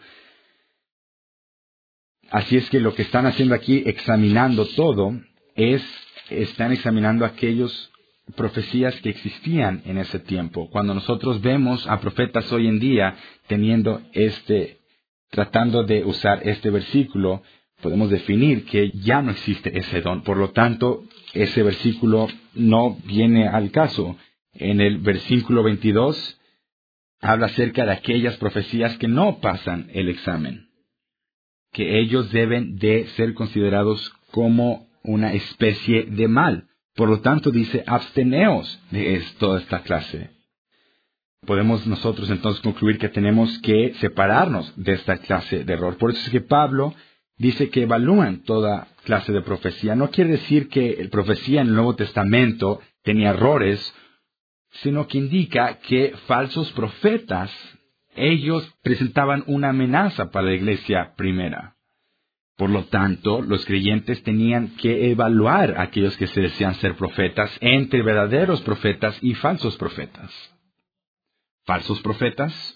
Así es que lo que están haciendo aquí, examinando todo, es, están examinando aquellas profecías que existían en ese tiempo. Cuando nosotros vemos a profetas hoy en día teniendo este, tratando de usar este versículo, podemos definir que ya no existe ese don. Por lo tanto, ese versículo no viene al caso. En el versículo veintidós, habla acerca de aquellas profecías que no pasan el examen, que ellos deben de ser considerados como una especie de mal. Por lo tanto, dice, absteneos de esto, toda esta clase. Podemos nosotros entonces concluir que tenemos que separarnos de esta clase de error. Por eso es que Pablo dice que evalúan toda clase de profecía. No quiere decir que la profecía en el Nuevo Testamento tenía errores, sino que indica que falsos profetas, ellos presentaban una amenaza para la iglesia primera. Por lo tanto, los creyentes tenían que evaluar a aquellos que se decían ser profetas entre verdaderos profetas y falsos profetas. Falsos profetas,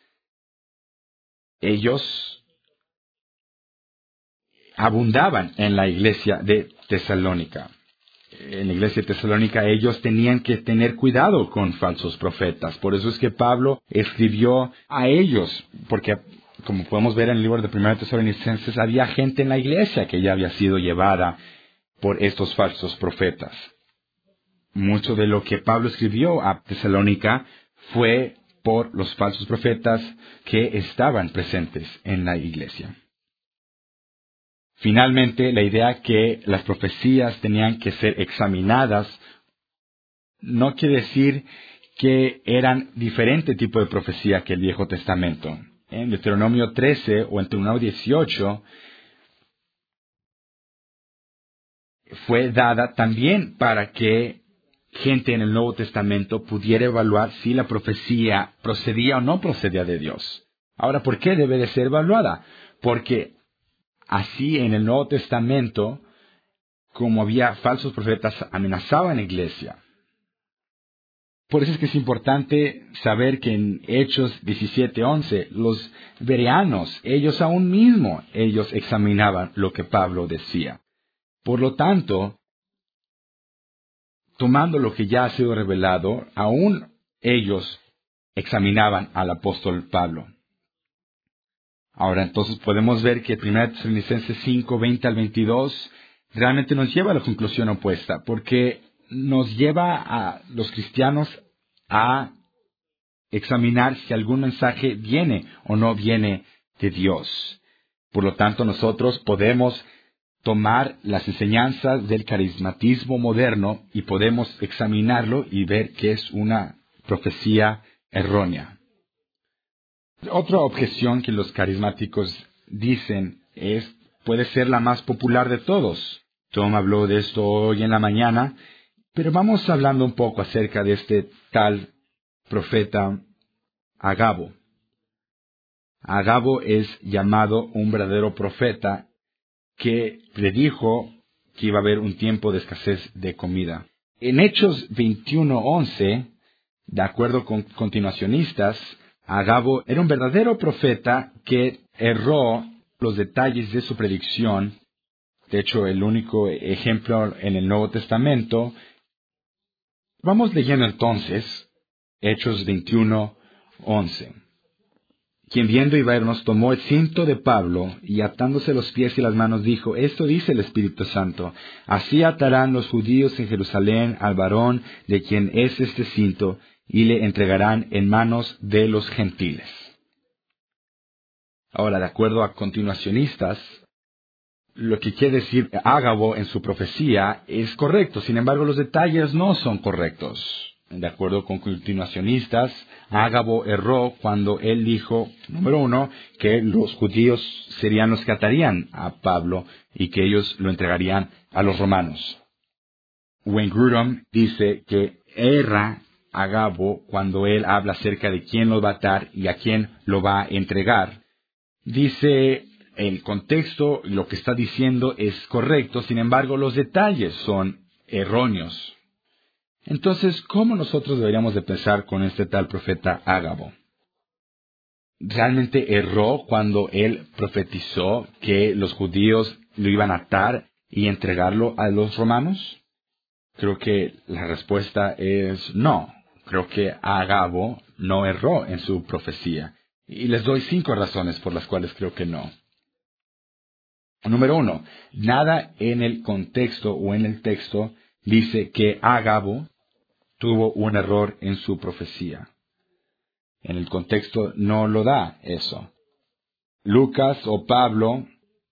ellos abundaban en la iglesia de Tesalónica. En la iglesia de Tesalónica ellos tenían que tener cuidado con falsos profetas. Por eso es que Pablo escribió a ellos, porque como podemos ver en el libro de primera Tesalonicenses, había gente en la iglesia que ya había sido llevada por estos falsos profetas. Mucho de lo que Pablo escribió a Tesalónica fue por los falsos profetas que estaban presentes en la iglesia. Finalmente, la idea que las profecías tenían que ser examinadas no quiere decir que eran diferente tipo de profecía que el Viejo Testamento. En Deuteronomio trece o en Deuteronomio dieciocho fue dada también para que gente en el Nuevo Testamento pudiera evaluar si la profecía procedía o no procedía de Dios. Ahora, ¿por qué debe de ser evaluada? Porque así en el Nuevo Testamento, como había falsos profetas, amenazaban la iglesia. Por eso es que es importante saber que en Hechos diecisiete once, los bereanos, ellos aún mismo, ellos examinaban lo que Pablo decía. Por lo tanto, tomando lo que ya ha sido revelado, aún ellos examinaban al apóstol Pablo. Ahora, entonces podemos ver que primera Tesalonicenses cinco, veinte al veintidós realmente nos lleva a la conclusión opuesta, porque nos lleva a los cristianos a examinar si algún mensaje viene o no viene de Dios. Por lo tanto, nosotros podemos tomar las enseñanzas del carismatismo moderno y podemos examinarlo y ver que es una profecía errónea. Otra objeción que los carismáticos dicen es, puede ser la más popular de todos. Tom habló de esto hoy en la mañana, pero vamos hablando un poco acerca de este tal profeta Agabo. Agabo es llamado un verdadero profeta que predijo que iba a haber un tiempo de escasez de comida. En Hechos veintiuno once, de acuerdo con continuacionistas, Agabo era un verdadero profeta que erró los detalles de su predicción. De hecho, el único ejemplo en el Nuevo Testamento. Vamos leyendo entonces Hechos veintiuno once. Quien viendo y vernos tomó el cinto de Pablo y atándose los pies y las manos dijo, esto dice el Espíritu Santo, así atarán los judíos en Jerusalén al varón de quien es este cinto y le entregarán en manos de los gentiles. Ahora, de acuerdo a continuacionistas, lo que quiere decir Ágabo en su profecía es correcto, sin embargo los detalles no son correctos. De acuerdo con continuacionistas, Ágabo erró cuando él dijo, número uno, que los judíos serían los que atarían a Pablo y que ellos lo entregarían a los romanos. Wayne Grudem dice que erra Ágabo cuando él habla acerca de quién lo va a atar y a quién lo va a entregar. Dice, el contexto, lo que está diciendo es correcto, sin embargo, los detalles son erróneos. Entonces, ¿cómo nosotros deberíamos de pensar con este tal profeta Ágabo? ¿Realmente erró cuando él profetizó que los judíos lo iban a atar y entregarlo a los romanos? Creo que la respuesta es no. Creo que Ágabo no erró en su profecía. Y les doy cinco razones por las cuales creo que no. Número uno, nada en el contexto o en el texto dice que Ágabo tuvo un error en su profecía. En el contexto no lo da eso. Lucas o Pablo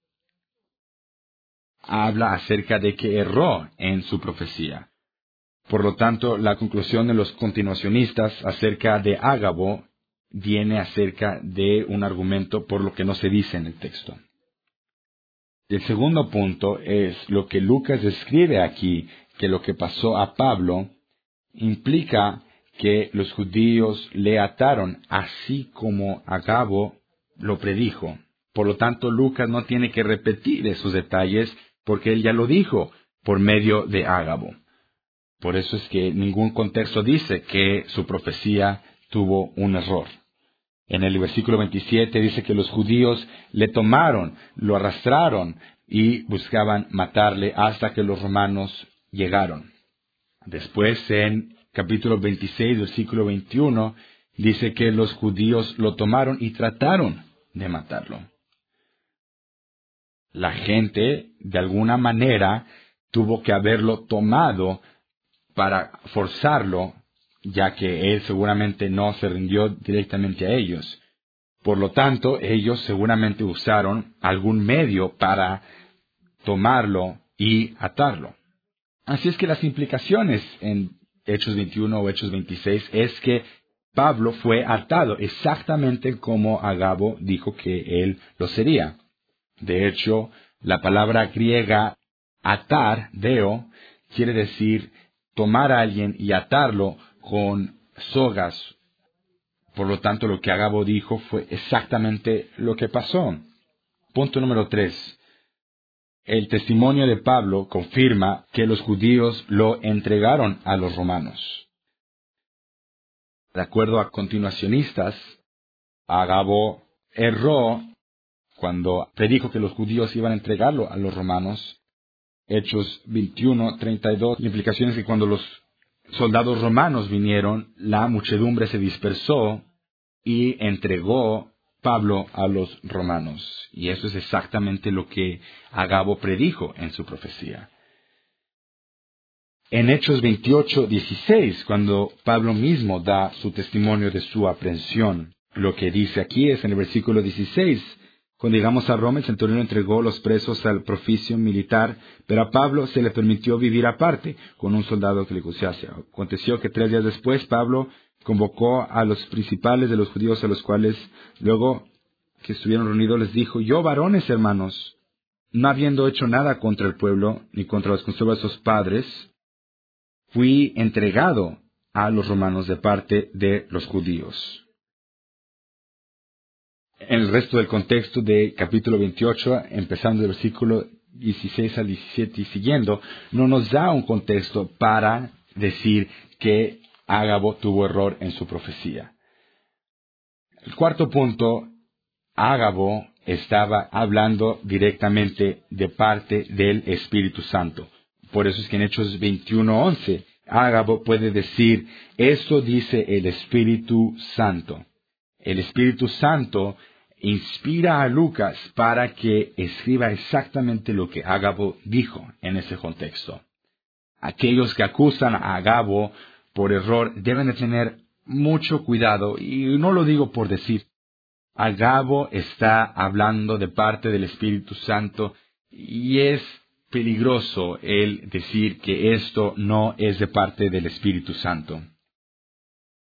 habla acerca de que erró en su profecía. Por lo tanto, la conclusión de los continuacionistas acerca de Ágabo viene acerca de un argumento por lo que no se dice en el texto. El segundo punto es lo que Lucas describe aquí, que lo que pasó a Pablo implica que los judíos le ataron así como Ágabo lo predijo. Por lo tanto, Lucas no tiene que repetir esos detalles porque él ya lo dijo por medio de Ágabo. Por eso es que ningún contexto dice que su profecía tuvo un error. En el versículo veintisiete dice que los judíos le tomaron, lo arrastraron y buscaban matarle hasta que los romanos llegaron. Después, en capítulo veintiséis, versículo veintiuno, dice que los judíos lo tomaron y trataron de matarlo. La gente, de alguna manera, tuvo que haberlo tomado para forzarlo, ya que él seguramente no se rindió directamente a ellos. Por lo tanto, ellos seguramente usaron algún medio para tomarlo y atarlo. Así es que las implicaciones en Hechos veintiuno o Hechos veintiséis es que Pablo fue atado exactamente como Ágabo dijo que él lo sería. De hecho, la palabra griega atar, deo, quiere decir tomar a alguien y atarlo con sogas. Por lo tanto, lo que Ágabo dijo fue exactamente lo que pasó. Punto número tres. El testimonio de Pablo confirma que los judíos lo entregaron a los romanos. De acuerdo a continuacionistas, Ágabo erró cuando predijo que los judíos iban a entregarlo a los romanos. Hechos veintiuno, treinta y dos, implicaciones que cuando los soldados romanos vinieron, la muchedumbre se dispersó y entregó Pablo a los romanos. Y eso es exactamente lo que Ágabo predijo en su profecía. En Hechos veintiocho, dieciséis, cuando Pablo mismo da su testimonio de su aprehensión, lo que dice aquí es en el versículo dieciséis, cuando llegamos a Roma, el centurión entregó los presos al proficio militar, pero a Pablo se le permitió vivir aparte, con un soldado que le cuidase. Aconteció que tres días después, Pablo convocó a los principales de los judíos, a los cuales luego que estuvieron reunidos les dijo, yo, varones hermanos, no habiendo hecho nada contra el pueblo, ni contra los consejos de sus padres, fui entregado a los romanos de parte de los judíos. En el resto del contexto de capítulo veintiocho, empezando del versículo dieciséis al diecisiete y siguiendo, no nos da un contexto para decir que Ágabo tuvo error en su profecía. El cuarto punto, Ágabo estaba hablando directamente de parte del Espíritu Santo. Por eso es que en Hechos veintiuno, once, Ágabo puede decir, esto dice el Espíritu Santo. El Espíritu Santo inspira a Lucas para que escriba exactamente lo que Ágabo dijo en ese contexto. Aquellos que acusan a Ágabo por error deben de tener mucho cuidado, y no lo digo por decir. Ágabo está hablando de parte del Espíritu Santo y es peligroso el decir que esto no es de parte del Espíritu Santo.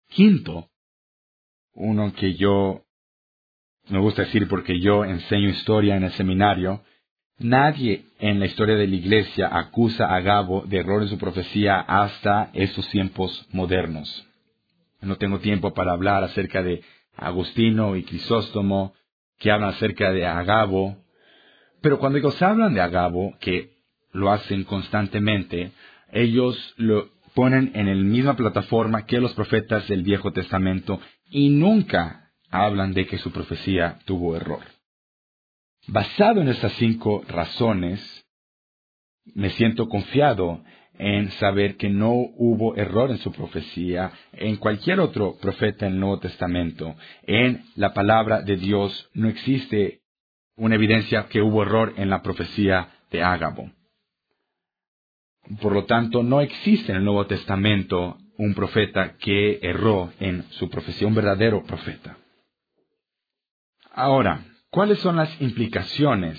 Quinto, uno que yo me gusta decir porque yo enseño historia en el seminario, nadie en la historia de la Iglesia acusa a Agabo de error en su profecía hasta estos tiempos modernos. No tengo tiempo para hablar acerca de Agustino y Crisóstomo, que hablan acerca de Agabo, pero cuando ellos hablan de Agabo, que lo hacen constantemente, ellos lo ponen en la misma plataforma que los profetas del Viejo Testamento y nunca hablan de que su profecía tuvo error. Basado en estas cinco razones, me siento confiado en saber que no hubo error en su profecía, en cualquier otro profeta en el Nuevo Testamento. En la palabra de Dios no existe una evidencia que hubo error en la profecía de Agabo. Por lo tanto, no existe en el Nuevo Testamento un profeta que erró en su profecía, un verdadero profeta. Ahora, ¿cuáles son las implicaciones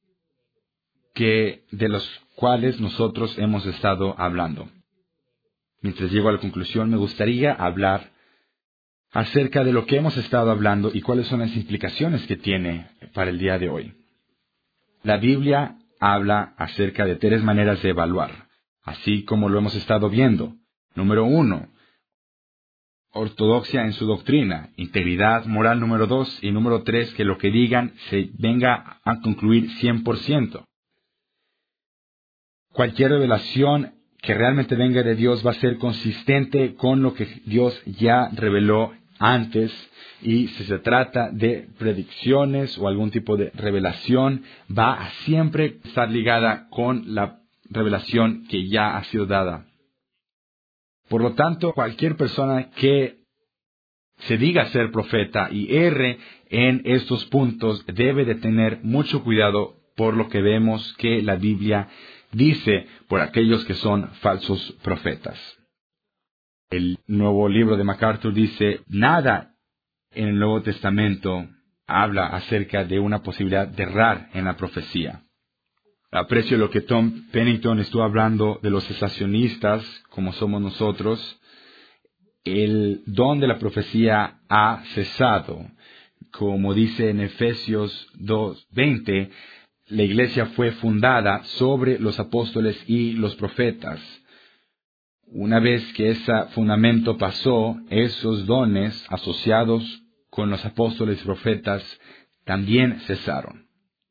que, de las cuales nosotros hemos estado hablando? Mientras llego a la conclusión, me gustaría hablar acerca de lo que hemos estado hablando y cuáles son las implicaciones que tiene para el día de hoy. La Biblia habla acerca de tres maneras de evaluar, así como lo hemos estado viendo. Número uno, ortodoxia en su doctrina, integridad moral número dos, y número tres, que lo que digan se venga a concluir cien por ciento. Cualquier revelación que realmente venga de Dios va a ser consistente con lo que Dios ya reveló antes, y si se trata de predicciones o algún tipo de revelación, va a siempre estar ligada con la revelación que ya ha sido dada. Por lo tanto, cualquier persona que se diga ser profeta y erre en estos puntos debe de tener mucho cuidado por lo que vemos que la Biblia dice por aquellos que son falsos profetas. El nuevo libro de MacArthur dice, nada en el Nuevo Testamento habla acerca de una posibilidad de errar en la profecía. Aprecio lo que Tom Pennington estuvo hablando de los cesacionistas, como somos nosotros. El don de la profecía ha cesado. Como dice en Efesios dos veinte, la iglesia fue fundada sobre los apóstoles y los profetas. Una vez que ese fundamento pasó, esos dones asociados con los apóstoles y profetas también cesaron.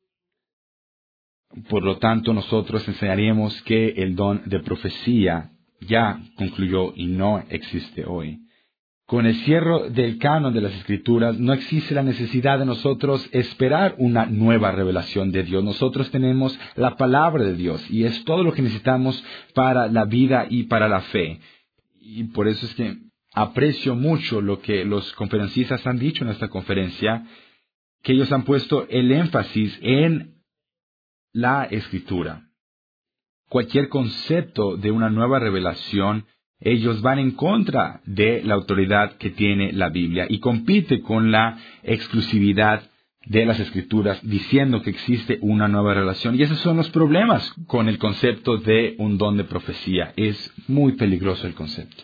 Por lo tanto, nosotros enseñaríamos que el don de profecía ya concluyó y no existe hoy. Con el cierre del canon de las Escrituras, no existe la necesidad de nosotros esperar una nueva revelación de Dios. Nosotros tenemos la palabra de Dios y es todo lo que necesitamos para la vida y para la fe. Y por eso es que aprecio mucho lo que los conferencistas han dicho en esta conferencia, que ellos han puesto el énfasis en la Escritura. Cualquier concepto de una nueva revelación, ellos van en contra de la autoridad que tiene la Biblia y compite con la exclusividad de las Escrituras, diciendo que existe una nueva revelación. Y esos son los problemas con el concepto de un don de profecía. Es muy peligroso el concepto.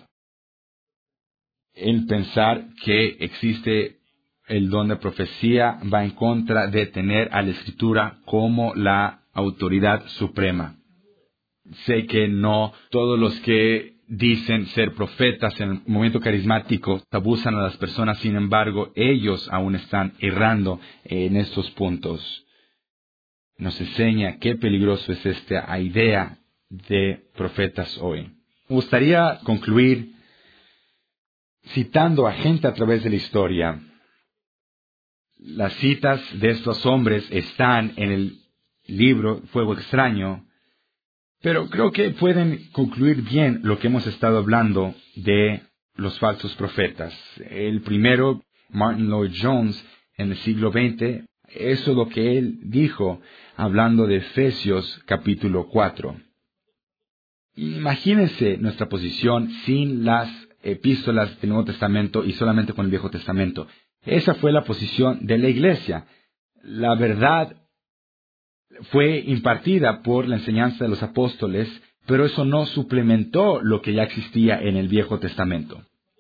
El pensar que existe el don de profecía va en contra de tener a la Escritura como la autoridad suprema. Sé que no todos los que dicen ser profetas en el momento carismático abusan a las personas, sin embargo, ellos aún están errando en estos puntos. Nos enseña qué peligroso es esta idea de profetas hoy. Me gustaría concluir citando a gente a través de la historia. Las citas de estos hombres están en el libro Fuego Extraño, pero creo que pueden concluir bien lo que hemos estado hablando de los falsos profetas. El primero, Martin Lloyd-Jones, en el siglo veinte, eso es lo que él dijo, hablando de Efesios capítulo cuatro. Imagínense nuestra posición sin las epístolas del Nuevo Testamento y solamente con el Viejo Testamento. Esa fue la posición de la iglesia. La verdad fue impartida por la enseñanza de los apóstoles, pero eso no suplementó lo que ya existía en el Viejo Testamento.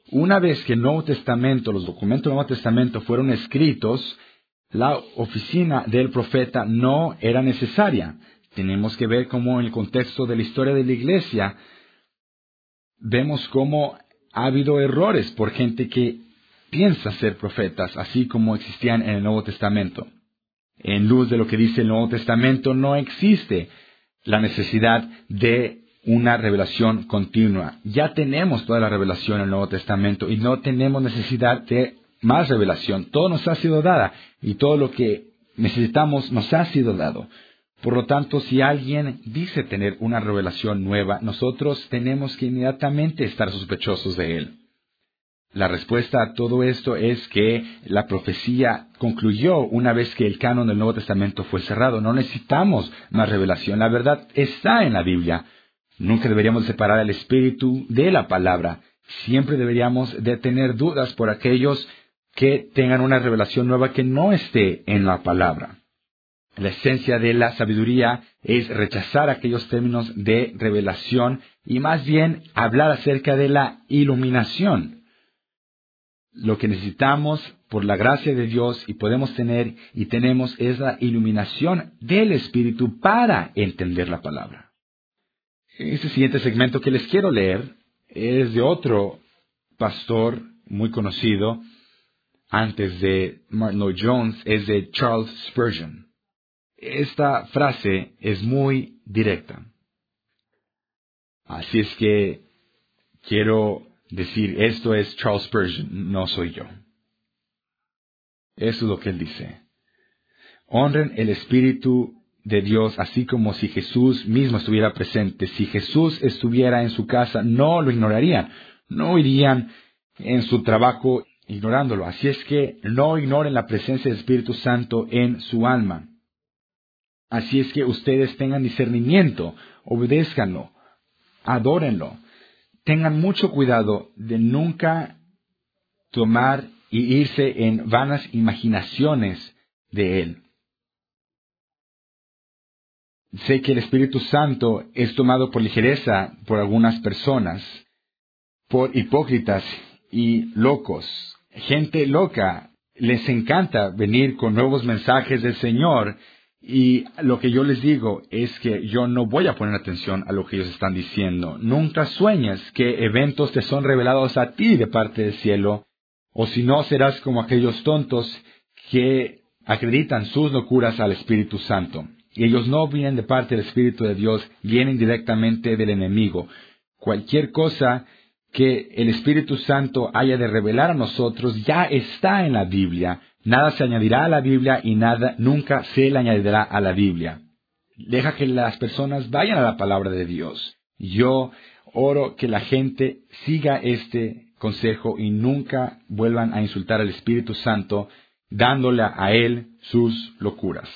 Una vez que el Nuevo Testamento, los documentos del Nuevo Testamento fueron escritos, la oficina del profeta no era necesaria. Tenemos que ver cómo en el contexto de la historia de la Iglesia, vemos cómo ha habido errores por gente que piensa ser profetas, así como existían en el Nuevo Testamento. En luz de lo que dice el Nuevo Testamento, no existe la necesidad de una revelación continua. Ya tenemos toda la revelación en el Nuevo Testamento y no tenemos necesidad de más revelación. Todo nos ha sido dada y todo lo que necesitamos nos ha sido dado. Por lo tanto, si alguien dice tener una revelación nueva, nosotros tenemos que inmediatamente estar sospechosos de él. La respuesta a todo esto es que la profecía concluyó una vez que el canon del Nuevo Testamento fue cerrado. No necesitamos más revelación. La verdad está en la Biblia. Nunca deberíamos separar el espíritu de la palabra. Siempre deberíamos de tener dudas por aquellos que tengan una revelación nueva que no esté en la palabra. La esencia de la sabiduría es rechazar aquellos términos de revelación y más bien hablar acerca de la iluminación. Lo que necesitamos por la gracia de Dios y podemos tener y tenemos es la iluminación del Espíritu para entender la palabra. Este siguiente segmento que les quiero leer es de otro pastor muy conocido antes de Martin Lloyd-Jones, es de Charles Spurgeon. Esta frase es muy directa. Así es que quiero decir, esto es Charles Spurgeon, no soy yo. Eso es lo que él dice. Honren el Espíritu de Dios, así como si Jesús mismo estuviera presente. Si Jesús estuviera en su casa, no lo ignorarían. No irían en su trabajo ignorándolo. Así es que no ignoren la presencia del Espíritu Santo en su alma. Así es que ustedes tengan discernimiento, obedézcanlo, adórenlo. Tengan mucho cuidado de nunca tomar y irse en vanas imaginaciones de Él. Sé que el Espíritu Santo es tomado por ligereza por algunas personas, por hipócritas y locos. Gente loca, les encanta venir con nuevos mensajes del Señor. Y lo que yo les digo es que yo no voy a poner atención a lo que ellos están diciendo. Nunca sueñes que eventos te son revelados a ti de parte del cielo, o si no serás como aquellos tontos que acreditan sus locuras al Espíritu Santo. Y ellos no vienen de parte del Espíritu de Dios, vienen directamente del enemigo. Cualquier cosa que el Espíritu Santo haya de revelar a nosotros ya está en la Biblia. Nada se añadirá a la Biblia y nada nunca se le añadirá a la Biblia. Deja que las personas vayan a la palabra de Dios. Yo oro que la gente siga este consejo y nunca vuelvan a insultar al Espíritu Santo dándole a Él sus locuras.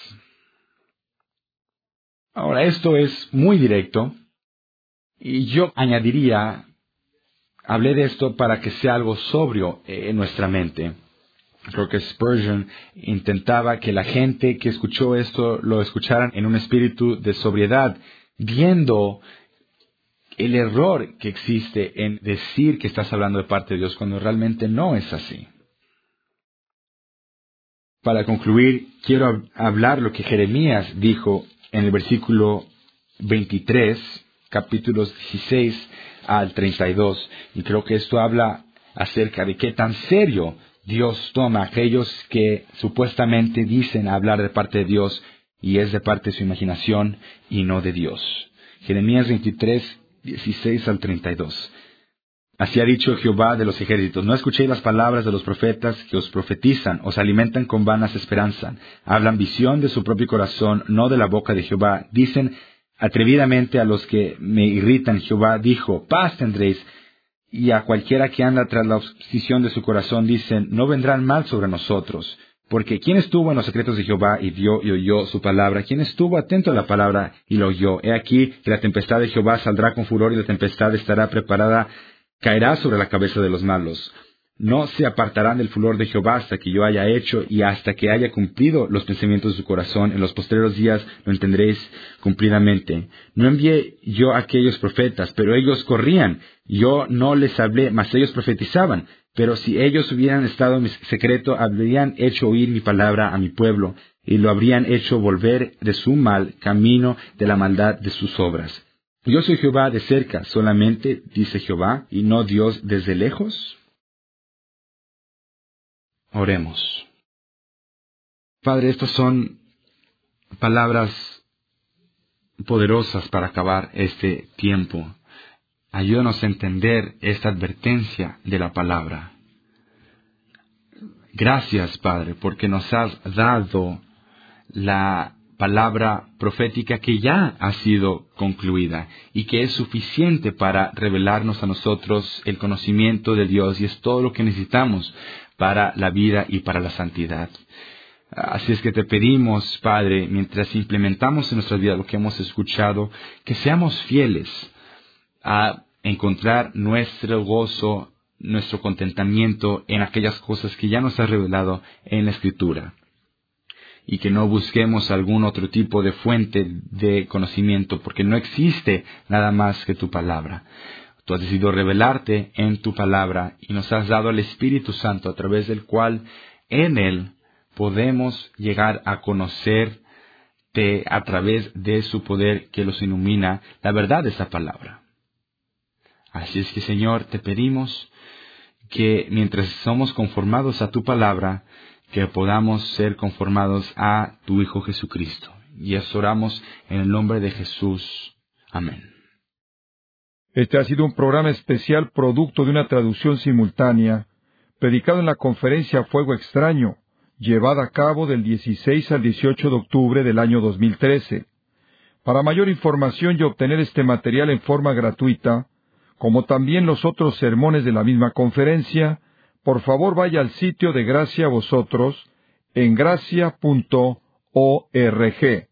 Ahora, esto es muy directo y yo añadiría, hablé de esto para que sea algo sobrio en nuestra mente. Creo que Spurgeon intentaba que la gente que escuchó esto lo escucharan en un espíritu de sobriedad, viendo el error que existe en decir que estás hablando de parte de Dios cuando realmente no es así. Para concluir, quiero hablar lo que Jeremías dijo en el versículo veintitrés, capítulos dieciséis al treinta y dos, y creo que esto habla acerca de qué tan serio Dios toma a aquellos que supuestamente dicen hablar de parte de Dios y es de parte de su imaginación y no de Dios. Jeremías veintitrés, dieciséis al treinta y dos. Así ha dicho Jehová de los ejércitos: no escuchéis las palabras de los profetas que os profetizan, os alimentan con vanas esperanzas, hablan visión de su propio corazón, no de la boca de Jehová. Dicen atrevidamente a los que me irritan: Jehová dijo, paz tendréis. Y a cualquiera que anda tras la obsesión de su corazón dicen, no vendrán mal sobre nosotros. Porque ¿quién estuvo en los secretos de Jehová y vio y oyó su palabra? ¿Quién estuvo atento a la palabra y lo oyó? He aquí que la tempestad de Jehová saldrá con furor y la tempestad estará preparada, caerá sobre la cabeza de los malos. no se apartarán del furor de Jehová hasta que yo haya hecho y hasta que haya cumplido los pensamientos de su corazón. En los postreros días lo entenderéis cumplidamente. No envié yo a aquellos profetas, pero ellos corrían. Yo no les hablé, mas ellos profetizaban. Pero si ellos hubieran estado en mi secreto, habrían hecho oír mi palabra a mi pueblo, y lo habrían hecho volver de su mal camino, de la maldad de sus obras. Yo soy Jehová de cerca solamente, dice Jehová, y no Dios desde lejos. Oremos. Padre, estas son palabras poderosas para acabar este tiempo. Ayúdanos a entender esta advertencia de la palabra. Gracias, Padre, porque nos has dado la palabra profética que ya ha sido concluida y que es suficiente para revelarnos a nosotros el conocimiento de Dios, y es todo lo que necesitamos para la vida y para la santidad. Así es que te pedimos, Padre, mientras implementamos en nuestra vida lo que hemos escuchado, que seamos fieles a encontrar nuestro gozo, nuestro contentamiento en aquellas cosas que ya nos has revelado en la Escritura, y que no busquemos algún otro tipo de fuente de conocimiento, porque no existe nada más que tu palabra. Tú has decidido revelarte en tu palabra y nos has dado el Espíritu Santo, a través del cual en Él podemos llegar a conocerte a través de su poder que los ilumina, la verdad de esa palabra. Así es que, Señor, te pedimos que mientras somos conformados a tu palabra, que podamos ser conformados a tu Hijo Jesucristo. Y eso oramos en el nombre de Jesús. Amén. Este ha sido un programa especial producto de una traducción simultánea, predicado en la conferencia Fuego Extraño, llevada a cabo del dieciséis al dieciocho de octubre del año dos mil trece. Para mayor información y obtener este material en forma gratuita, como también los otros sermones de la misma conferencia, por favor vaya al sitio de Gracia a Vosotros en gracia punto org.